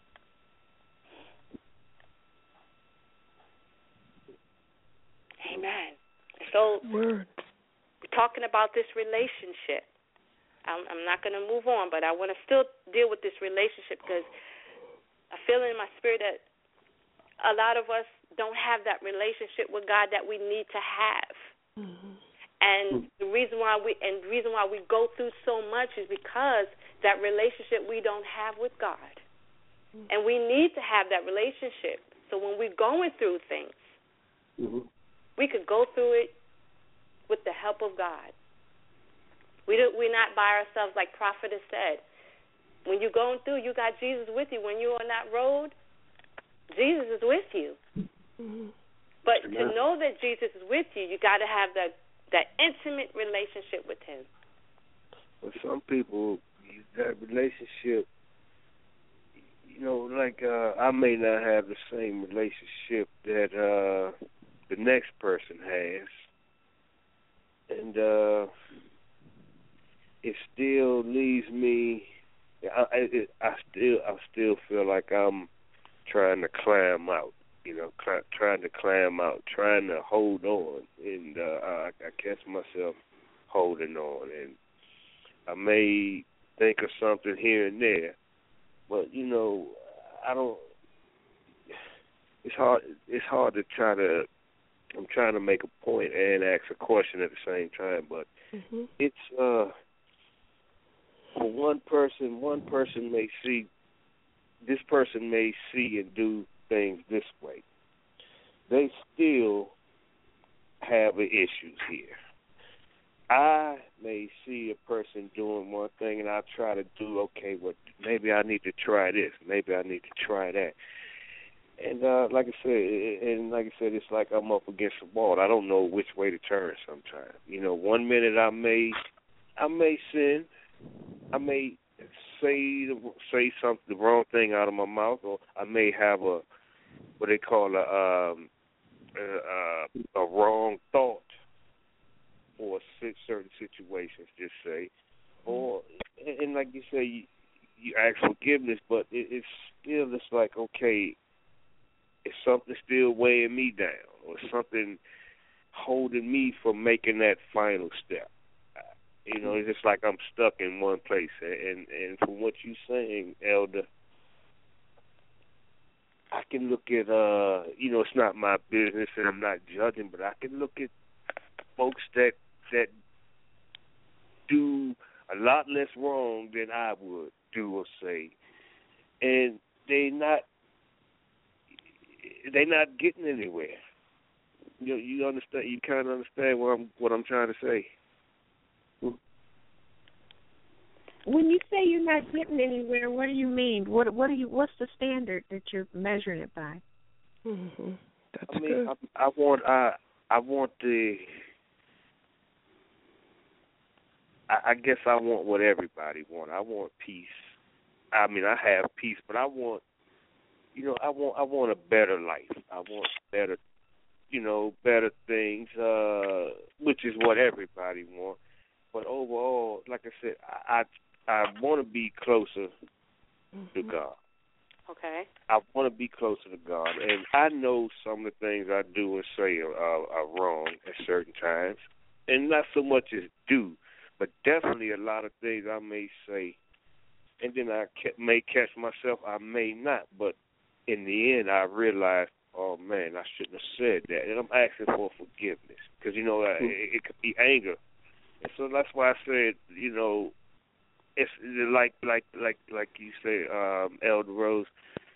Amen. So. Word. Talking about this relationship. I'm, I'm not going to move on, but I want to still deal with this relationship, because I feel in my spirit that a lot of us don't have that relationship with God that we need to have. Mm-hmm. And the reason why we and the reason why we go through so much is because that relationship we don't have with God. Mm-hmm. And we need to have that relationship. So when we're going through things, mm-hmm. we could go through it with the help of God. We do, we're not by ourselves, like Prophet has said. When you're going through, you got Jesus with you. When you're on that road, Jesus is with you. Mm-hmm. But Amen. To know that Jesus is with you, you got to have that, that intimate relationship with Him. Well, some people, that relationship, you know, like uh, I may not have the same relationship that uh, the next person has. And uh, it still leaves me. I, it, I still, I still feel like I'm trying to climb out. You know, cl- trying to climb out, trying to hold on, and uh, I, I catch myself holding on. And I may think of something here and there, but you know, I don't. It's hard. It's hard to try to. I'm trying to make a point and ask a question at the same time, but mm-hmm. it's uh, for one person. One person may see this person may see and do things this way. They still have issues here. I may see a person doing one thing, and I try to do okay. Well, maybe I need to try this. Maybe I need to try that. And uh, like I said, and like I said, it's like I'm up against the wall. I don't know which way to turn sometimes. You know, one minute I may, I may sin, I may say say something, the wrong thing out of my mouth, or I may have a what they call a um, a, a wrong thought for certain situations. Just say, or and, and like you say, you, you ask forgiveness, but it, it's still just like okay. Is something still weighing me down, or something holding me from making that final step? You know, it's just like I'm stuck in one place. And and from what you're saying, Elder, I can look at, uh, you know, it's not my business and I'm not judging, but I can look at folks that that do a lot less wrong than I would do or say, and they not. They're not getting anywhere. You you understand? You kind of understand what I'm what I'm trying to say. When you say you're not getting anywhere, what do you mean? What what do you? What's the standard that you're measuring it by? Mm-hmm. That's I mean, good. I, I want I I want the. I, I guess I want what everybody want. I want peace. I mean, I have peace, but I want, you know, I want I want a better life. I want better, you know, better things, uh, which is what everybody wants. But overall, like I said, I I, I want to be closer mm-hmm. to God. Okay. I want to be closer to God, and I know some of the things I do and say are, are, are wrong at certain times, and not so much as do, but definitely a lot of things I may say, and then I may catch myself, I may not, but in the end I realize, oh man, I shouldn't have said that, and I'm asking for forgiveness, because, you know, mm-hmm. it, it could be anger, and so that's why I said, you know, it's like like like like you say, um, Elder Rose.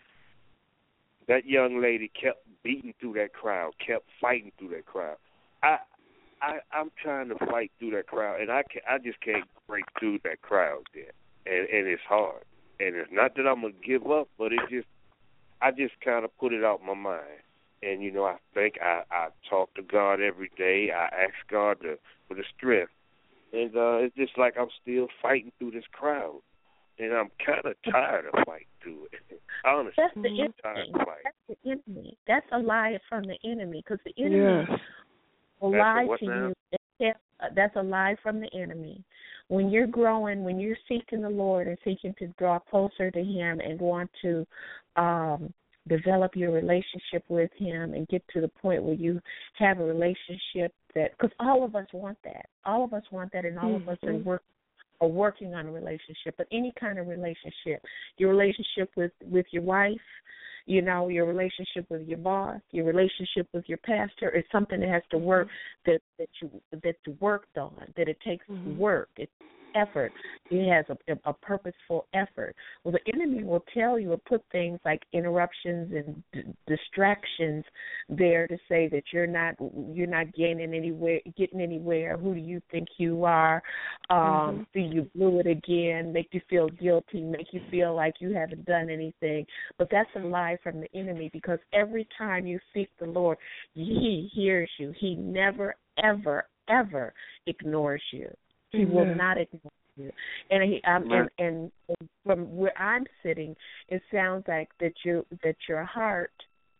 That young lady kept beating through that crowd, kept fighting through that crowd. I, I, I'm trying to fight through that crowd, and I can I just can't break through that crowd there, and and it's hard. And it's not that I'm gonna give up, but it just I just kind of put it out my mind. And you know, I think I I talk to God every day. I ask God to, for the strength. And uh, it's just like I'm still fighting through this crowd. And I'm kind of tired of fighting through it. Honestly, that's the I'm tired of fighting. That's the enemy. That's a lie from the enemy, because the enemy yes. will that's lie a to now? you. That's a lie from the enemy. When you're growing, when you're seeking the Lord and seeking to draw closer to Him and want to um, develop your relationship with Him and get to the point where you have a relationship that, because all of us want that. All of us want that, and all mm-hmm. of us are work, are working on a relationship, but any kind of relationship, your relationship with, with your wife, you know, your relationship with your boss, your relationship with your pastor is something that has to work, that, that you that's worked on, that it takes mm-hmm. work, it's effort. It has a, a purposeful effort. Well, the enemy will tell you or put things like interruptions and d- distractions there to say that you're not you're not gaining anywhere, getting anywhere. Who do you think you are? Um, mm-hmm. Do you blew it again? Make you feel guilty? Make you feel like you haven't done anything? But that's a lie from the enemy, because every time you seek the Lord, He hears you. He never, ever, ever ignores you. He will mm-hmm. not ignore you. And, he, um, and, and and from where I'm sitting, it sounds like that you that your heart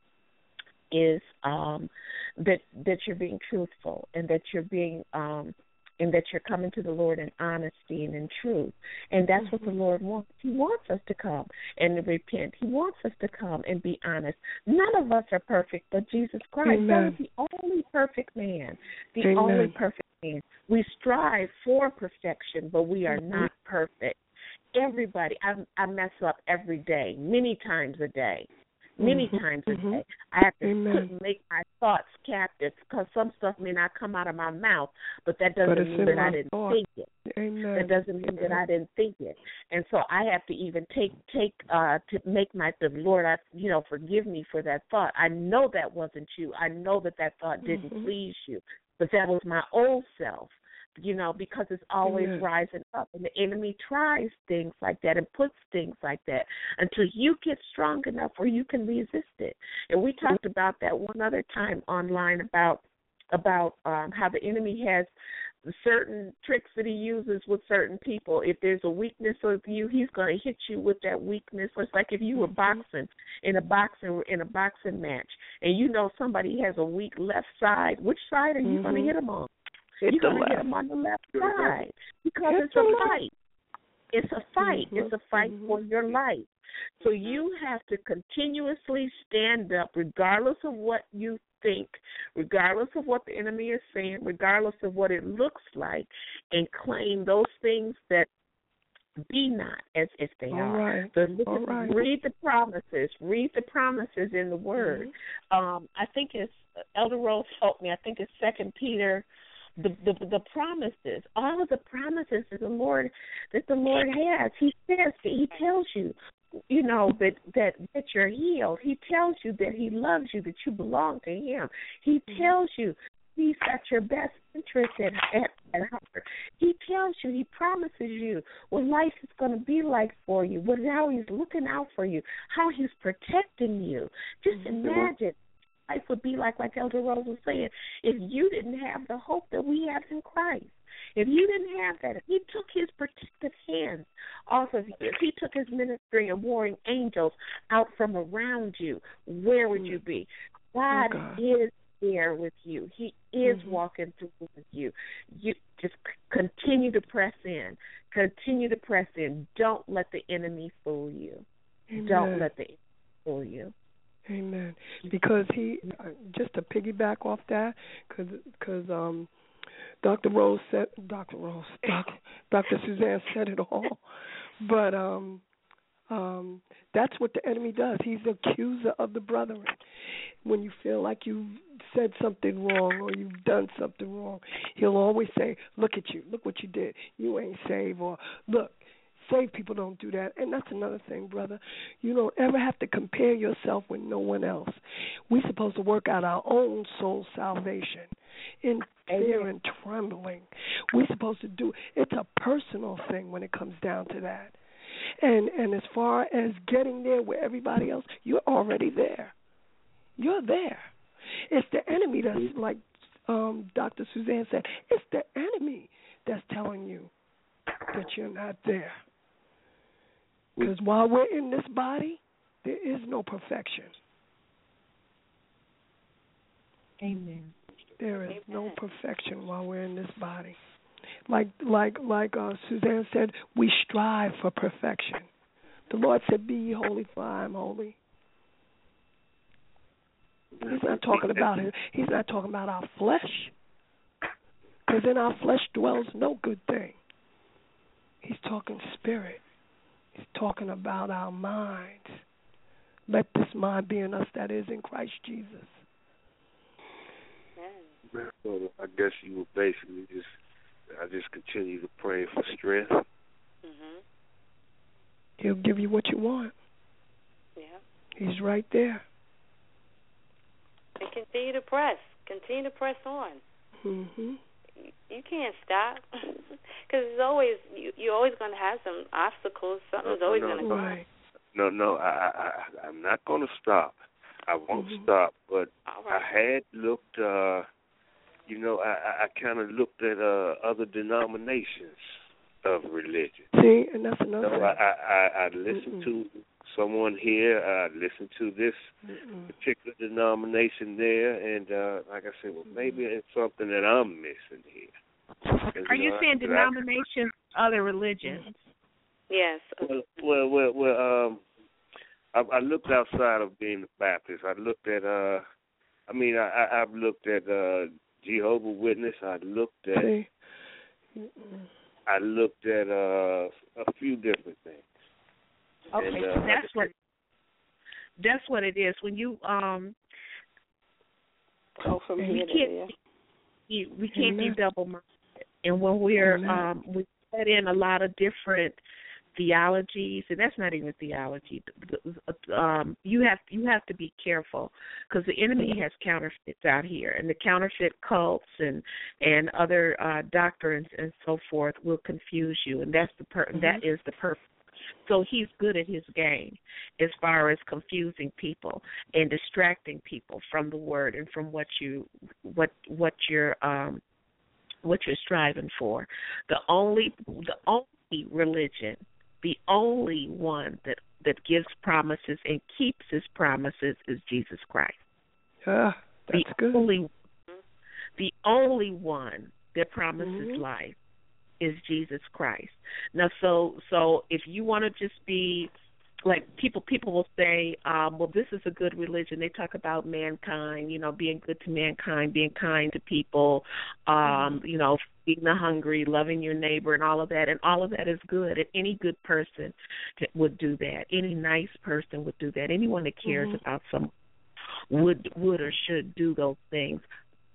is um, that that you're being truthful, and that you're being um, and that you're coming to the Lord in honesty and in truth. And that's mm-hmm. what the Lord wants. He wants us to come and repent. He wants us to come and be honest. None of us are perfect, but Jesus Christ. Amen. That is the only perfect man, the Amen. only perfect man. We strive for perfection, but we are mm-hmm. not perfect. Everybody, I, I mess up every day, many times a day. Many mm-hmm. times a day. Mm-hmm. I have to put, make my thoughts captive, because some stuff may not come out of my mouth, but that doesn't but mean that I didn't thought. think it. Amen. That doesn't mean Amen. that I didn't think it. And so I have to even take, take uh, to make my, the Lord, I, you know, forgive me for that thought. I know that wasn't you. I know that that thought didn't mm-hmm. please you, but that was my old self. You know, because it's always yeah. rising up. And the enemy tries things like that and puts things like that until you get strong enough where you can resist it. And we talked about that one other time online about about um, how the enemy has certain tricks that he uses with certain people. If there's a weakness of you, he's going to hit you with that weakness. It's like if you were boxing in a boxing in a boxing match, and you know somebody has a weak left side. Which side are you mm-hmm. going to hit them on? You're going to hit them on the left side, because hit it's a fight. It's a fight. Mm-hmm. It's a fight mm-hmm. for your life. So you have to continuously stand up regardless of what you think, regardless of what the enemy is saying, regardless of what it looks like, and claim those things that be not as if they All are. Right. So listen, All right. read the promises. Read the promises in the Word. Mm-hmm. Um, I think it's, Elder Rose helped me, I think it's Second Peter. The, the the promises, all of the promises that the Lord that the Lord has. He says, He tells you, you know, that, that that you're healed. He tells you that He loves you, that you belong to Him. He tells you He's got your best interest at, at, at heart. He tells you, he promises you what life is going to be like for you, what how he's looking out for you, how he's protecting you. Just imagine life would be like, like Elder Rose was saying, if you didn't have the hope that we have in Christ. If you didn't have that, if he took his protective hands off of you, if he took his ministry of warring angels out from around you, where would you be? God, oh God. is there with you. He is mm-hmm. walking through with you. You just c- continue to press in. Continue to press in. Don't let the enemy fool you. Amen. Don't let the enemy fool you. Amen. Because he, uh, just to piggyback off that, because um, Doctor Rose said, Doctor Rose, Doctor Doctor Suzanne said it all. But um, um, that's what the enemy does. He's the accuser of the brethren. When you feel like you've said something wrong or you've done something wrong, he'll always say, look at you, look what you did. You ain't saved, or look, saved people don't do that. And that's another thing, brother. You don't ever have to compare yourself with no one else. We're supposed to work out our own soul salvation in fear and trembling. We're supposed to do, it's a personal thing when it comes down to that. And and as far as getting there with everybody else, you're already there. You're there. It's the enemy that's, like um, Doctor Suzanne said, it's the enemy that's telling you that you're not there. Because while we're in this body, there is no perfection. Amen. There is no perfection while we're in this body. Like like like uh, Suzanne said, we strive for perfection. The Lord said, "Be ye holy, for I am holy." He's not talking about it. He's not talking about our flesh, because in our flesh dwells no good thing. He's talking spirit. He's talking about our minds. Let this mind be in us that is in Christ Jesus. So I guess you will basically just, I just continue to pray for strength. Mm-hmm. He'll give you what you want. Yeah. He's right there. And continue to press. Continue to press on. Mm-hmm. You, you can't stop. Because it's always, you, you're always going to have some obstacles. Something's always no, going to no, go. Right. No, no, I, I, I'm not going to stop. I won't mm-hmm. stop. But right. I had looked, uh, you know, I, I kind of looked at uh, other denominations of religion. See, and that's another so thing. I, I, I listened Mm-mm. to someone here. I listened to this Mm-mm. particular denomination there, and uh, like I said, well, maybe it's something that I'm missing here. Are you, know, saying denominations, I, other religions? Yes. Well, well, well, well um, I, I looked outside of being a Baptist. I looked at, uh, I mean, I, I, I've looked at uh, Jehovah's Witness. I looked at, See? I looked at uh, a few different things. Okay, and, uh, so that's what that's what it is. When you um go from here we can't be, we can't be double-minded, and when we're um we put in a lot of different theologies, and that's not even theology. Um, you have you have to be careful, because the enemy has counterfeits out here, and the counterfeit cults and and other uh, doctrines and so forth will confuse you, and that's the per- mm-hmm. that is the purpose. So he's good at his game as far as confusing people and distracting people from the word and from what you what what you're um, what you're striving for. The only the only religion, the only one that, that gives promises and keeps his promises is Jesus Christ. Ah, that's the good. Only, the only one that promises mm-hmm. life is Jesus Christ. Now, so so if you want to just be like people, people will say, um, well, this is a good religion. They talk about mankind, you know, being good to mankind, being kind to people, um, mm-hmm. you know, feeding the hungry, loving your neighbor, and all of that. And all of that is good. And any good person would do that. Any nice person would do that. Anyone that cares mm-hmm. about someone would would or should do those things.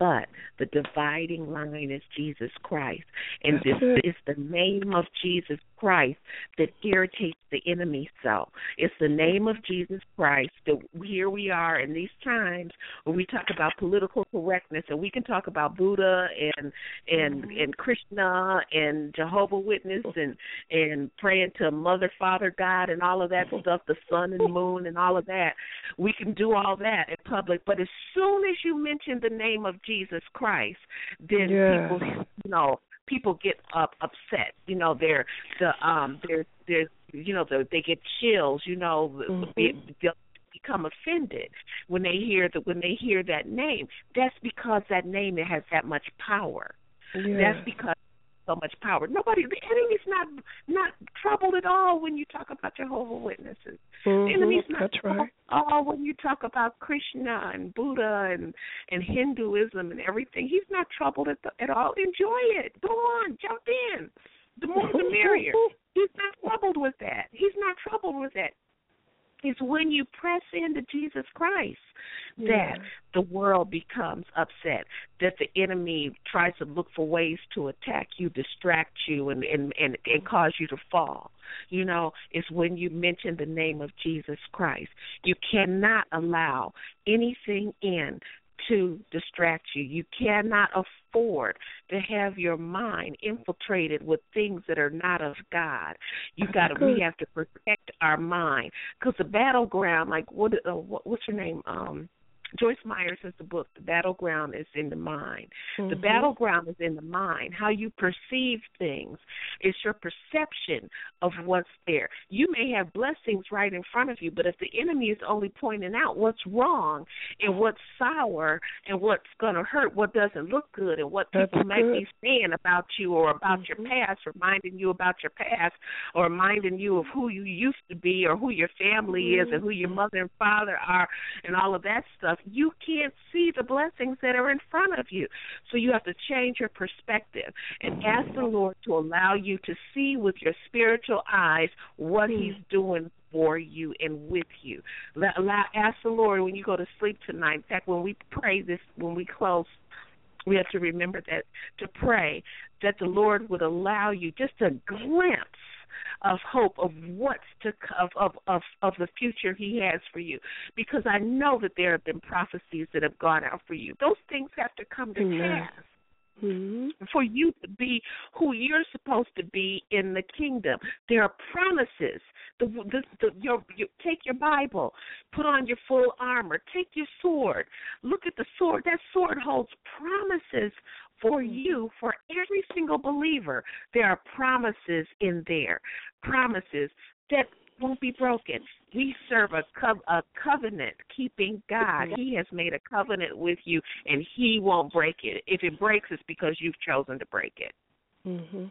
But the dividing line is Jesus Christ. And That's this it. is the name of Jesus Christ that irritates the enemy so. It's the name of Jesus Christ that here we are in these times where we talk about political correctness, and we can talk about Buddha and and, Mm-hmm. and Krishna and Jehovah Witness and, and praying to Mother, Father, God and all of that stuff, the sun and moon and all of that. We can do all that in public, but as soon as you mention the name of Jesus Christ, then Yes. people, you know, people get up upset. You know, they're the um, they're they're you know, they they get chills. You know, Mm-hmm. they, they'll become offended when they hear that when they hear that name. That's because that name it has that much power. Yes. That's because so much power. Nobody, the enemy's not not troubled at all when you talk about Jehovah Witnesses. Mm-hmm. The enemy's not That's troubled right. at all when you talk about Krishna and Buddha and and Hinduism and everything. He's not troubled at the, at all. Enjoy it. Go on, jump in. The more the merrier. He's not troubled with that. He's not troubled with that. It's when you press into Jesus Christ that Yeah. the world becomes upset, that the enemy tries to look for ways to attack you, distract you, and, and, and, and cause you to fall. You know, it's when you mention the name of Jesus Christ. You cannot allow anything in to distract you. You cannot afford to have your mind infiltrated with things that are not of God. You got to. We have to protect our mind because the battleground, like what, uh, what? What's her name? Um, Joyce Meyer says the book, The Battleground is in the Mind. Mm-hmm. The battleground is in the mind. How you perceive things is your perception of what's there. You may have blessings right in front of you, but if the enemy is only pointing out what's wrong and what's sour and what's going to hurt, what doesn't look good, and what people That's might good. be saying about you or about mm-hmm. your past, reminding you about your past or reminding you of who you used to be or who your family mm-hmm. is and who your mother and father are and all of that stuff, you can't see the blessings that are in front of you. So you have to change your perspective and ask the Lord to allow you to see with your spiritual eyes what mm-hmm. He's doing for you and with you. Allow, ask the Lord when you go to sleep tonight. In fact, when we pray this, when we close, we have to remember that to pray that the Lord would allow you just a glimpse of hope of what's to of, of of of the future He has for you, because I know that there have been prophecies that have gone out for you. Those things have to come to Amen. pass. Mm-hmm. For you to be who you're supposed to be in the kingdom. There are promises. The, the, the, your, your, take your Bible. Put on your full armor. Take your sword. Look at the sword. That sword holds promises for you, for every single believer. There are promises in there. Promises that won't be broken. We serve a, co- a covenant-keeping God. He has made a covenant with you, and He won't break it. If it breaks, it's because you've chosen to break it. Mhm.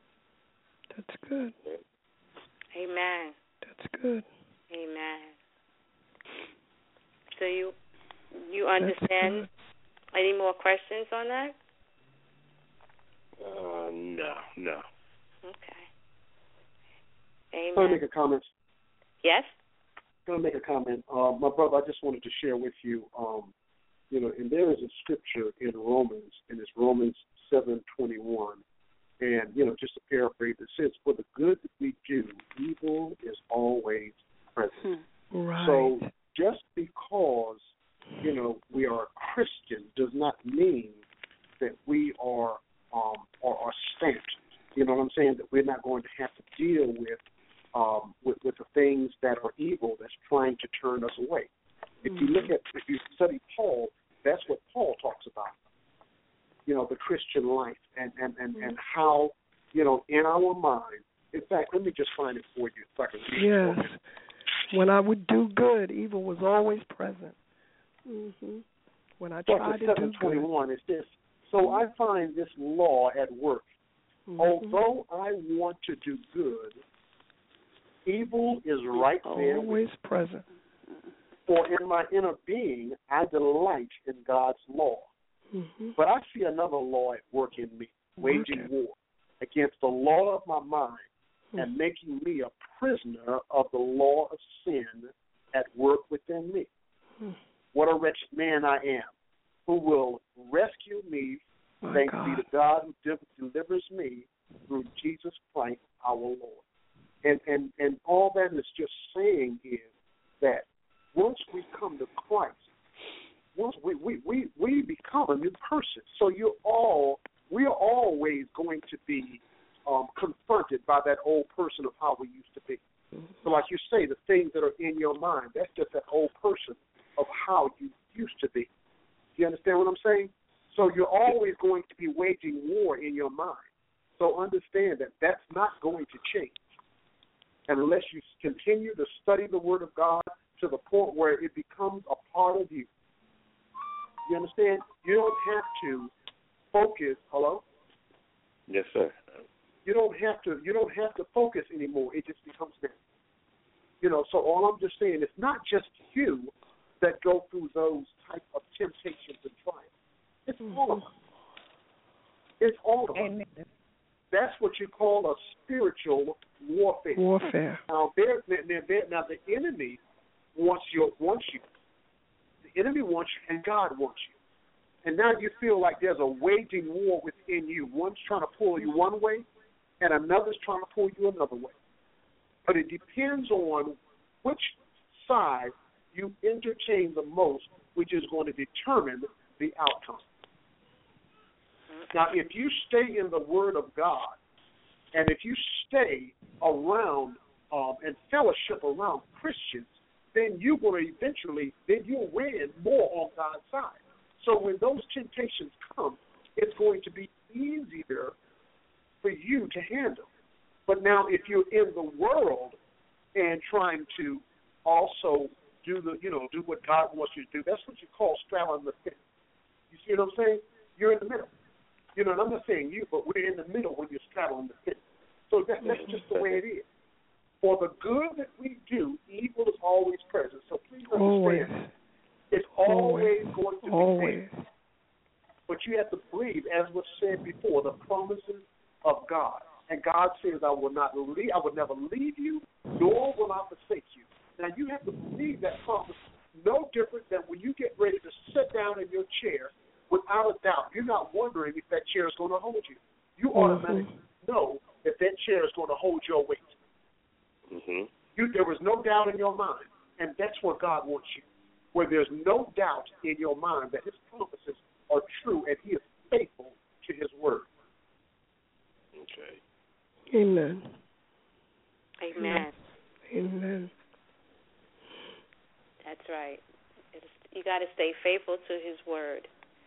That's good. Amen. That's good. Amen. So you you understand? Any more questions on that? Uh, no, no. Okay. Amen. Can I make a comment? Yes? Can I make a comment? Uh, my brother, I just wanted to share with you, um, you know, and there is a scripture in Romans, and it's Romans seven twenty-one. And, you know, just to paraphrase, it says, for the good that we do, evil is always present. Right. So just because, you know, we are Christians does not mean that we are, um, are, are stamped. You know what I'm saying? That we're not going to have to deal with Um, with, with the things that are evil that's trying to turn us away. If you look at, if you study Paul, that's what Paul talks about, you know, the Christian life and, and, and, and how, you know, in our mind, in fact, let me just find it for you so I can read it. Yes. When I would do good, evil was always present. Mm-hmm. When I tried to do good. Is this, so I find this law at work. Mm-hmm. Although I want to do good, evil is right there. Always present. For in my inner being, I delight in God's law. Mm-hmm. But I see another law at work in me, waging war against the law of my mind mm-hmm. and making me a prisoner of the law of sin at work within me. Mm-hmm. What a wretched man I am. who will rescue me. My Thanks God. be to God who de- delivers me through Jesus Christ our Lord. And, and, and all that is just saying is that once we come to Christ, once we, we, we, we become a new person. So you're all, we're always going to be um, confronted by that old person of how we used to be. So like you say, the things that are in your mind, that's just that old person of how you used to be. You understand what I'm saying? So you're always going to be waging war in your mind. So understand that that's not going to change unless you continue to study the Word of God to the point where it becomes a part of you. You understand? You don't have to focus. Hello? Yes, sir. You don't have to. You don't have to focus anymore. It just becomes there. You know. So all I'm just saying, it's not just you that go through those type of temptations and trials. It's all of us. It's all of Amen. us. That's what you call a spiritual warfare. Warfare. Now, there, there, there, now the enemy wants you. Wants you. The enemy wants you, and God wants you. And now you feel like there's a waging war within you. One's trying to pull you one way, and another's trying to pull you another way. But it depends on which side you entertain the most, which is going to determine the outcome. Now, if you stay in the Word of God, and if you stay around um, and fellowship around Christians, then you're going to eventually, then you'll win more on God's side. So when those temptations come, it's going to be easier for you to handle. But now if you're in the world and trying to also do the, you know, do what God wants you to do, that's what you call straddling the fence. You see what I'm saying? You're in the middle. You know, and I'm not saying you, but we're in the middle when you're straddling the fence. So that, that's just the way it is. For the good that we do, evil is always present. So please understand, Always. it's always, Always. going to be Always. there. But you have to believe, as was said before, the promises of God. And God says, I will not leave, I will never leave you, nor will I forsake you. Now you have to believe that promise, no different than when you get ready to sit down in your chair. Without a doubt, you're not wondering if that chair is going to hold you. You Mm-hmm. automatically know that that chair is going to hold your weight. Mm-hmm. You, there was no doubt in your mind, and that's where God wants you, where there's no doubt in your mind that His promises are true and He is faithful to His word. Okay. Amen. Amen. Amen. That's right. It's, you got to stay faithful to His word.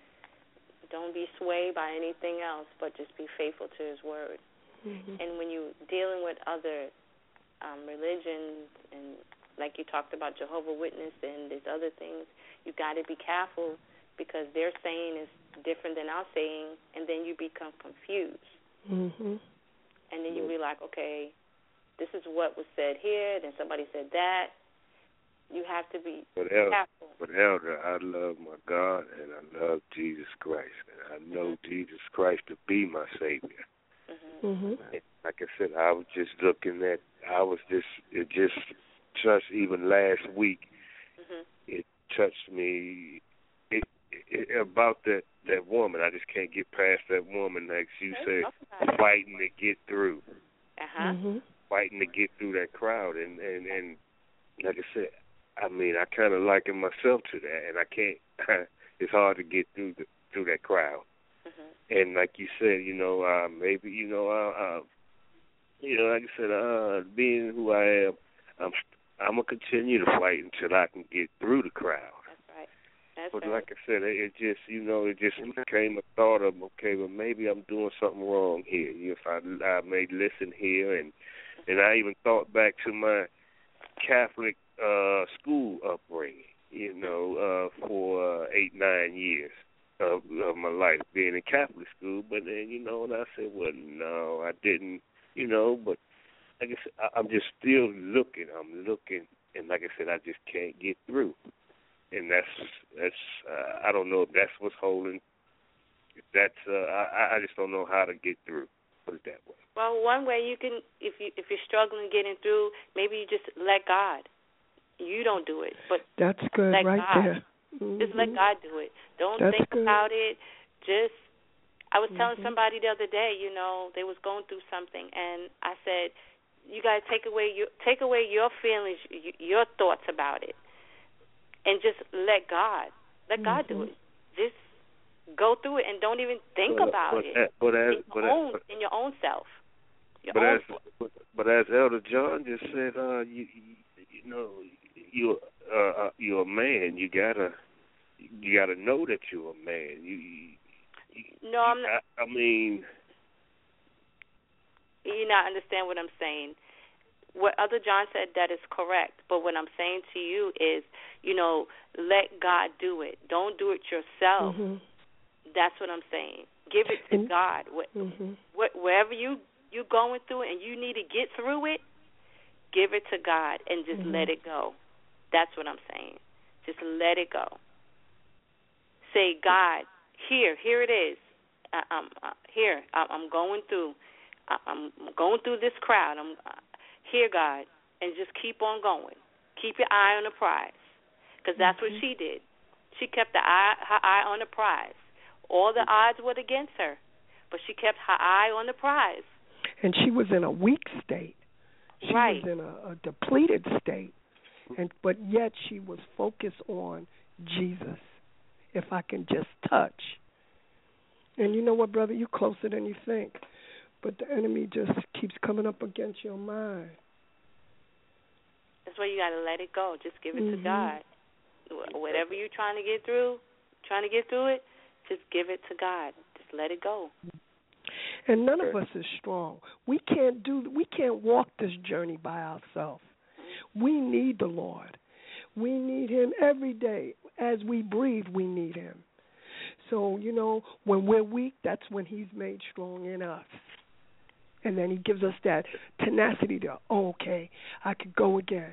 Don't be swayed by anything else, but just be faithful to His word. Mm-hmm. And when you're dealing with other um, religions, and like you talked about Jehovah's Witness and these other things, you got to be careful because their saying is different than our saying, and then you become confused. Mm-hmm. And then you be like, okay, this is what was said here, then somebody said that. You have to be But elder, careful. but elder, I love my God and I love Jesus Christ, and I know mm-hmm. Jesus Christ to be my Savior. Mm-hmm. Mm-hmm. Like I said, I was just looking at, I was just, it just touched even last week. Mm-hmm. It touched me it, it, about that that woman. I just can't get past that woman, like you okay. said, fighting to get through, Uh huh. Mm-hmm. fighting to get through that crowd, and and and like I said. I mean, I kind of liken myself to that, and I can't. It's hard to get through the, through that crowd. Mm-hmm. And like you said, you know, uh, maybe you know, uh, uh, you know, like I said, uh, being who I am, I'm I'm gonna continue to fight until I can get through the crowd. That's right. That's but right. like I said, it, it just, you know, it just became a thought of, okay, well, maybe I'm doing something wrong here. If I I may listen here, and mm-hmm. and I even thought back to my Catholic uh school upbringing, you know, uh for uh, eight, nine years of, of my life being in Catholic school. But then, you know, and I said, well, no, I didn't, you know, but I guess I, I'm just still looking. I'm looking, and like I said, I just can't get through. And that's, that's uh, I don't know if that's what's holding. If that's, uh, I, I just don't know how to get through. Put it that way. Well, one way you can, if you if you're struggling getting through, maybe you just let God. You don't do it, but that's good let right God. there. Mm-hmm. Just let God do it. Don't That's think good. about it. Just, I was mm-hmm. telling somebody the other day, you know, they was going through something, and I said, you got to take away your take away your feelings, your thoughts about it, and just let God, let mm-hmm. God do it. Just go through it and don't even think but, about but, it. But as, in, your but own, as, in your own self. Your but own as but, but as Elder John just said, uh, you you know you uh, you're a man. You gotta you gotta know that you're a man. You, you no, I'm not. I, I mean, you not understand what I'm saying. What Elder John said, that is correct. But what I'm saying to you is, you know, let God do it. Don't do it yourself. Mm-hmm. That's what I'm saying. Give it to and, God. What, mm-hmm. what, wherever you you going through it and you need to get through it, give it to God and just mm-hmm. let it go. That's what I'm saying. Just let it go. Say, God, here, here it is. I, I'm uh, here. I, I'm going through. I, I'm going through this crowd. I'm uh, here, God, and just keep on going. Keep your eye on the prize, because that's mm-hmm. what she did. She kept the eye, her eye on the prize. All the odds were against her, but she kept her eye on the prize. And she was in a weak state. She right. was in a, a depleted state, and but yet she was focused on Jesus. If I can just touch. And you know what, brother? You're closer than you think. But the enemy just keeps coming up against your mind. That's why you got to let it go. Just give it mm-hmm. to God. Whatever you're trying to get through, trying to get through it, just give it to God. Just let it go. And none of us is strong. We can't do. We can't walk this journey by ourselves. We need the Lord. We need Him every day. As we breathe, we need Him. So, you know, when we're weak, that's when He's made strong in us. And then He gives us that tenacity to, oh, okay, I could go again.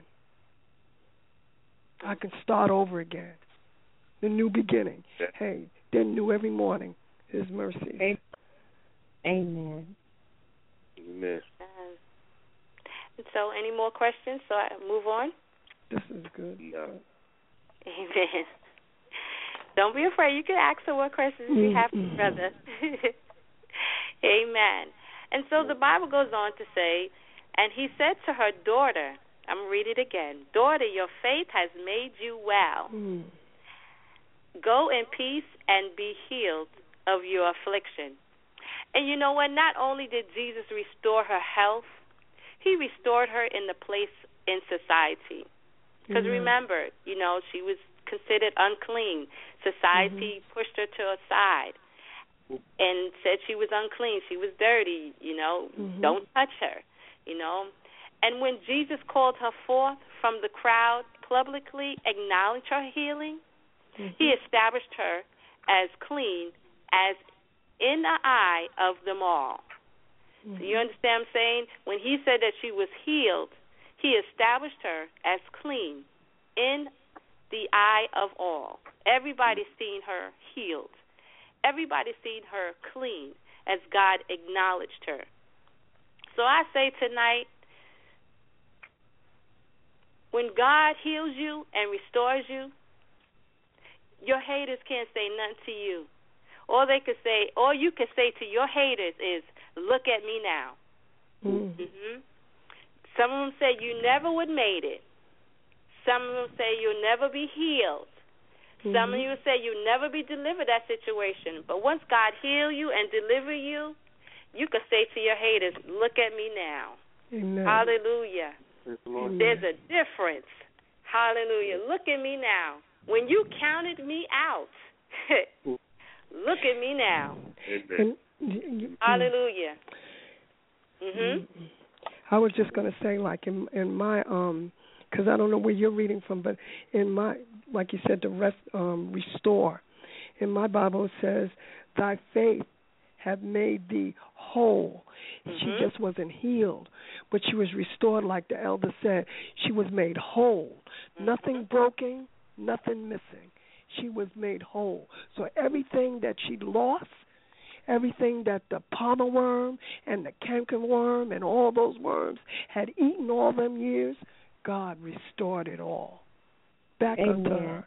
I can start over again. The new beginning. Hey, they're new every morning. His mercy. Amen. Amen. Uh, so, any more questions? So I move on? This is good. No. Amen. Don't be afraid. You can ask her what questions you have, mm-hmm. brother. Amen. And so the Bible goes on to say, and he said to her, daughter, I'm going to read it again, daughter, your faith has made you well. Mm. Go in peace and be healed of your affliction. And you know what? Not only did Jesus restore her health, He restored her in the place in society. Because mm-hmm. remember, you know, she was considered unclean. Society mm-hmm. pushed her to a side and said she was unclean. She was dirty, you know, mm-hmm. don't touch her, you know. And when Jesus called her forth from the crowd, publicly acknowledged her healing, mm-hmm. He established her as clean as in the eye of them all. Mm-hmm. So you understand what I'm saying? When He said that she was healed, He established her as clean in the eye of all. Everybody's seen her healed. Everybody's seen her clean as God acknowledged her. So I say tonight, when God heals you and restores you, your haters can't say nothing to you. All they could say, all you could say to your haters is, look at me now. Mm. Mm-hmm. Some of them say you never would made it. Some of them say you'll never be healed. Mm-hmm. Some of you say you'll never be delivered that situation. But once God heal you and deliver you, you can say to your haters, look at me now. Amen. Hallelujah. Amen. There's a difference. Hallelujah. Look at me now. When you counted me out, look at me now. And, Hallelujah. Mhm. I was just going to say, like in in my um, because I don't know where you're reading from, but in my, like you said, the rest um, restore. In my Bible it says, "Thy faith have made thee whole." Mm-hmm. She just wasn't healed, but she was restored, like the elder said. She was made whole. Mm-hmm. Nothing broken, nothing missing. She was made whole. So everything that she lost, everything that the palmer worm and the cankerworm and all those worms had eaten all them years, God restored it all back Amen. unto her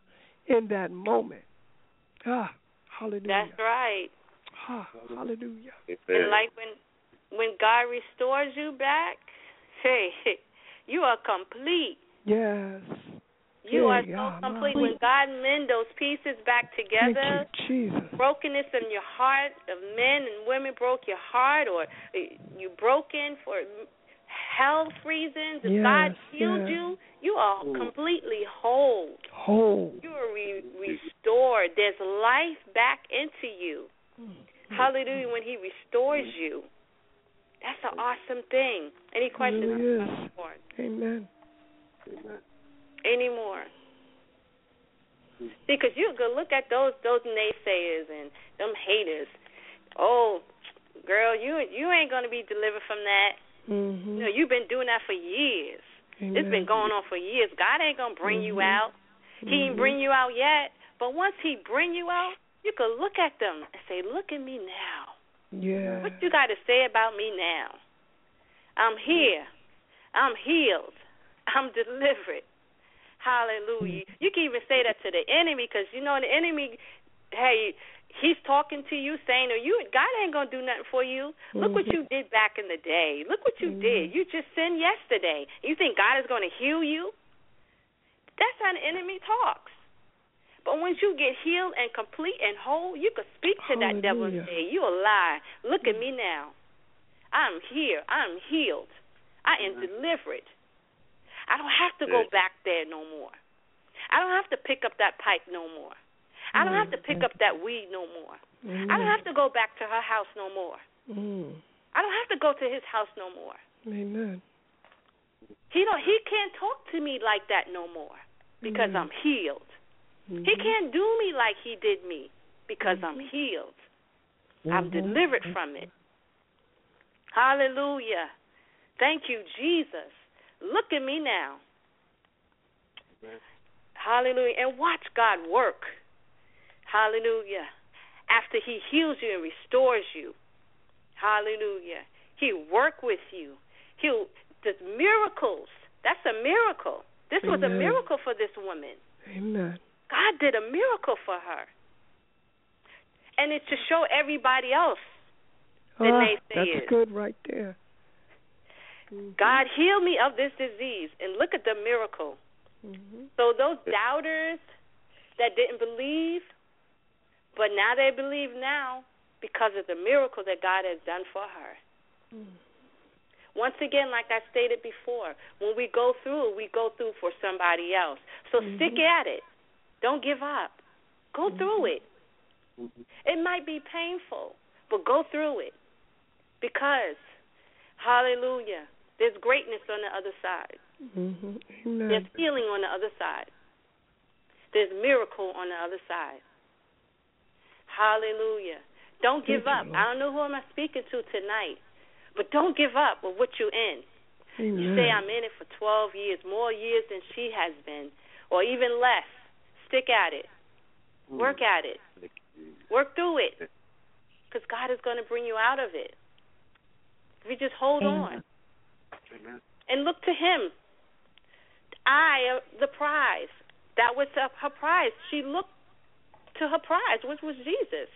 in that moment. Ah, hallelujah. That's right. Ah, hallelujah. And like when when God restores you back, hey, you are complete. Yes. You yeah, are so yeah, complete. My. When God mend those pieces back together, Thank you, Jesus. brokenness in your heart, of men and women broke your heart, or you broken for health reasons, if yes, God healed yes. you, you are completely whole. Whole. You are re- restored. There's life back into you. Mm-hmm. Hallelujah, when he restores you. That's an awesome thing. Any questions? Really is. Amen. Amen. Any more? See, because you could look at those those naysayers and them haters. Oh, girl, you you ain't going to be delivered from that. Mm-hmm. You know, you've been doing that for years. Amen. It's been going on for years. God ain't going to bring mm-hmm. you out. He mm-hmm. ain't bring you out yet. But once he bring you out, you could look at them and say, look at me now. Yeah. What you got to say about me now? I'm here. I'm healed. I'm delivered. Hallelujah. You can even say that to the enemy because, you know, the enemy, hey, he's talking to you saying, oh, you, God ain't going to do nothing for you. Look mm-hmm. what you did back in the day. Look what you mm-hmm. did. You just sinned yesterday. You think God is going to heal you? That's how the enemy talks. But once you get healed and complete and whole, you can speak to Hallelujah. that devil and say, you a lie. Look at me now. I'm here. I'm healed. I am delivered. I don't have to go back there no more. I don't have to pick up that pipe no more. I don't have to pick up that weed no more. Mm. I don't have to go back to her house no more. Mm. I don't have to go to his house no more. Amen. He don't. He can't talk to me like that no more because mm. I'm healed. Mm-hmm. He can't do me like he did me because mm-hmm. I'm healed. Mm-hmm. I'm delivered from it. Hallelujah. Thank you, Jesus. Look at me now. Amen. Hallelujah. And watch God work. Hallelujah. After he heals you and restores you. Hallelujah. He'll work with you. He'll, the miracles. That's a miracle. This Amen. Was a miracle for this woman. Amen. God did a miracle for her. And it's to show everybody else that ah, naysayers. That's good right there. Mm-hmm. God healed me of this disease, and look at the miracle. Mm-hmm. So those doubters that didn't believe, but now they believe now because of the miracle that God has done for her. Mm-hmm. Once again, like I stated before, when we go through, we go through for somebody else. So mm-hmm. stick at it. Don't give up. Go mm-hmm. through it. Mm-hmm. It might be painful, but go through it because, hallelujah, there's greatness on the other side. Mm-hmm. Amen. There's healing on the other side. There's miracle on the other side. Hallelujah. Don't give up. I don't know who I'm speaking to tonight, but don't give up with what you're in. Amen. You say, I'm in it for twelve years, more years than she has been, or even less. Stick at it. Work at it. Work through it, because God is going to bring you out of it. If you just hold Amen. on. Amen. And look to him. I, uh, the prize. That was uh, her prize. She looked to her prize, which was Jesus.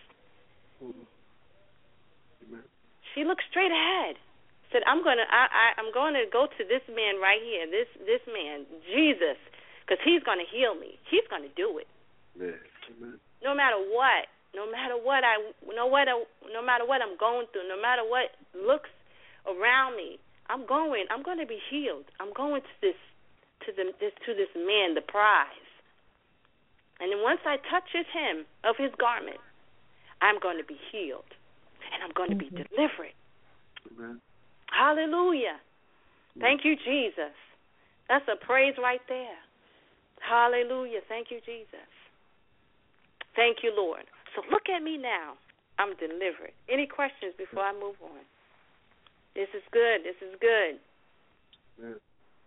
Amen. She looked straight ahead. Said, I'm going to I, I, I'm going to go to this man right here, this this man, Jesus, because he's going to heal me. He's going to do it. Amen. No matter what. No matter what I no what no matter what I'm going through, no matter what looks around me, I'm going. I'm going to be healed. I'm going to this to the this to this man, the prize. And then once I touch his hem of his garment, I'm going to be healed, and I'm going to be delivered. Amen. Hallelujah. Thank you, Jesus. That's a praise right there. Hallelujah. Thank you, Jesus. Thank you, Lord. So look at me now. I'm delivered. Any questions before I move on? This is good. This is good. Yeah.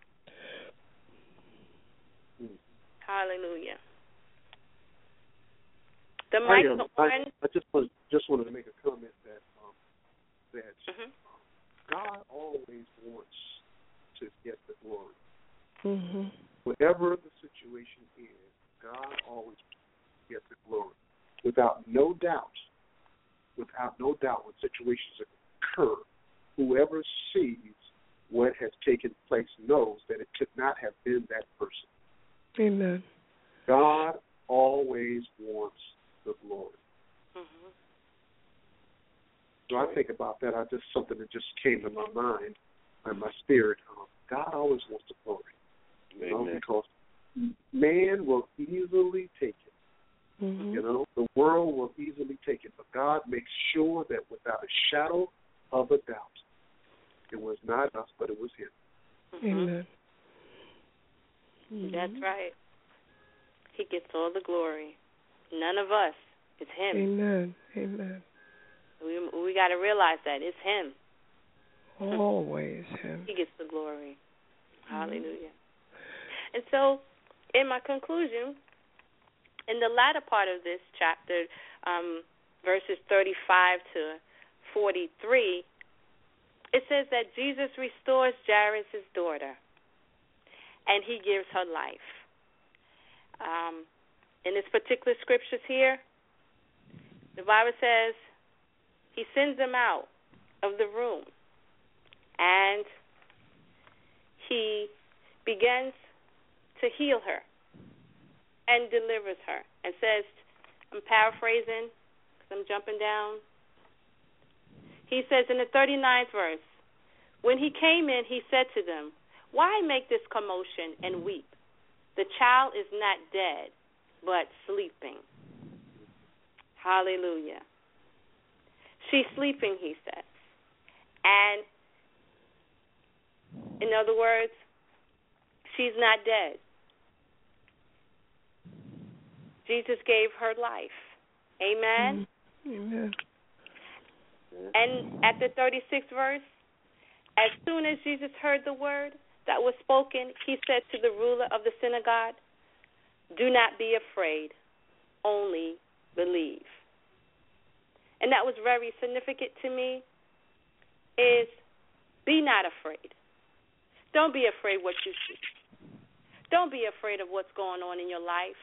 Hallelujah. The mic I, um, I, I just was just wanted to make a comment that um, that mm-hmm. God always wants to get the glory. Mm-hmm. Whatever the situation is, God always get the glory. Without no doubt, without no doubt, when situations occur, whoever sees what has taken place knows that it could not have been that person. Amen. God always wants the glory. Mm-hmm. So I think about that. I just something that just came to my mind and my spirit. Um, God always wants the glory, you know, because man will easily take it. Mm-hmm. You know, the world will easily take it, but God makes sure that without a shadow of a doubt, it was not us, but it was Him. Mm-hmm. Amen. Mm-hmm. That's right. He gets all the glory. None of us. It's Him. Amen. Amen. We we got to realize that it's Him. Always Him. He gets the glory. Mm-hmm. Hallelujah. And so, in my conclusion, in the latter part of this chapter, um, verses thirty-five to forty-three, it says that Jesus restores Jairus' daughter, and He gives her life. Um, in this particular scriptures here, the Bible says He sends them out of the room, and He begins to heal her and delivers her, and says, I'm paraphrasing because I'm jumping down. He says in the thirty-ninth verse, when He came in, He said to them, why make this commotion and weep? The child is not dead, but sleeping. Hallelujah. She's sleeping, He says. And in other words, she's not dead. Jesus gave her life. Amen? Amen. And at the thirty-sixth verse, as soon as Jesus heard the word that was spoken, He said to the ruler of the synagogue, do not be afraid, only believe. And that was very significant to me, is be not afraid. Don't be afraid what you see. Don't be afraid of what's going on in your life.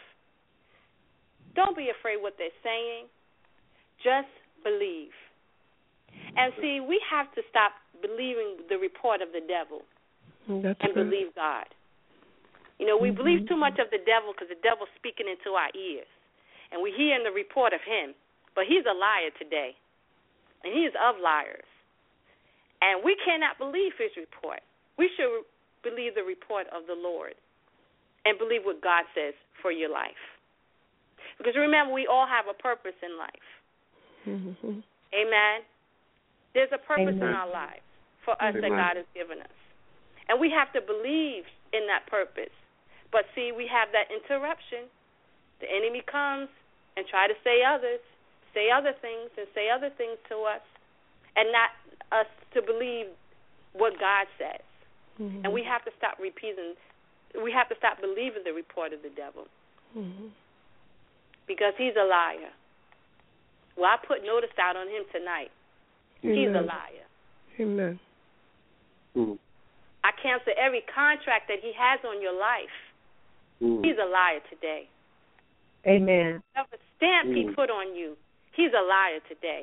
Don't be afraid what they're saying. Just believe. And see, we have to stop believing the report of the devil. That's and right. believe God. You know, we mm-hmm. believe too much of the devil because the devil's speaking into our ears. And we hear in the report of him. But he's a liar today. And he is of liars. And we cannot believe his report. We should believe the report of the Lord and believe what God says for your life. Because remember, we all have a purpose in life. Mm-hmm. Amen? There's a purpose Amen. in our lives for us Amen. that God has given us. And we have to believe in that purpose. But see, we have that interruption. The enemy comes and try to say others, say other things and say other things to us, and not us to believe what God says. Mm-hmm. And we have to stop repeating, we have to stop believing the report of the devil. Mm-hmm. Because he's a liar. Well, I put notice out on him tonight. Amen. He's a liar. Amen. Mm. I cancel every contract that he has on your life. Mm. He's a liar today. Amen. Whatever stamp Mm. he put on you, he's a liar today.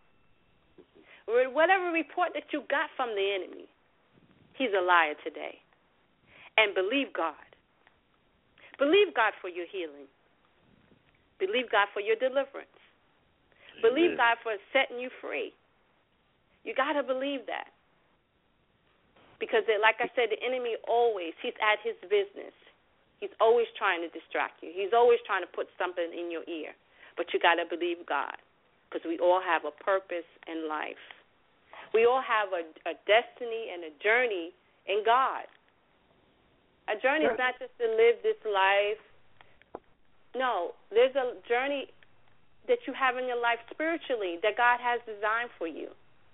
Whatever report that you got from the enemy, he's a liar today. And believe God. Believe God for your healing. Believe God for your deliverance. Amen. Believe God for setting you free. You got to believe that. Because, like I said, the enemy always, he's at his business. He's always trying to distract you. He's always trying to put something in your ear. But you got to believe God, because we all have a purpose in life. We all have a, a destiny and a journey in God. A journey is not just to live this life. No, there's a journey that you have in your life spiritually that God has designed for you.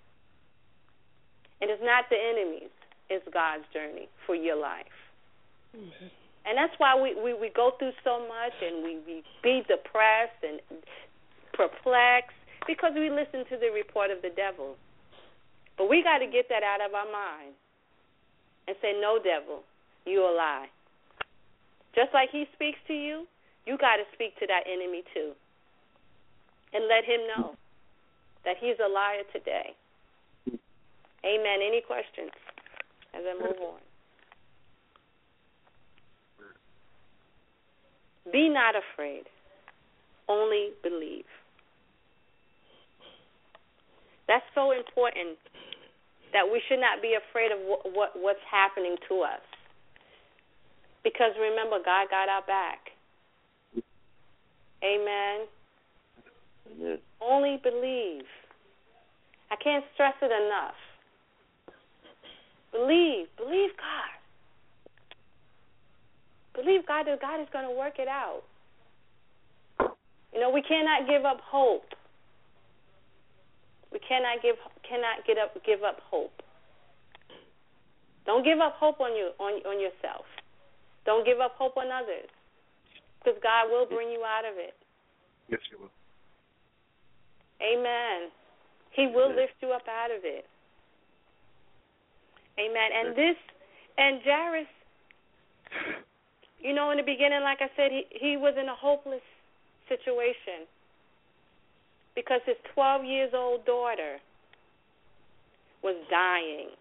And it's not the enemy's. It's God's journey for your life. Mm-hmm. And that's why we, we, we go through so much and we, we be depressed and perplexed, because we listen to the report of the devil. But we got to get that out of our mind and say, no, devil, you a lie. Just like he speaks to you, you got to speak to that enemy too and let him know that he's a liar today. Amen. Any questions as I move on? Be not afraid. Only believe. That's so important, that we should not be afraid of what, what what's happening to us. Because remember, God got our back. Amen. Amen. Only believe. I can't stress it enough. Believe. Believe God. Believe God that God is going to work it out. You know, we cannot give up hope. We cannot give cannot get up give up hope. Don't give up hope on you on on yourself. Don't give up hope on others, because God will bring you out of it. Yes, He will. Amen. He will lift you up out of it. Amen. And this and Jairus, you know, in the beginning, like I said, he he was in a hopeless situation, because his twelve years old daughter was dying.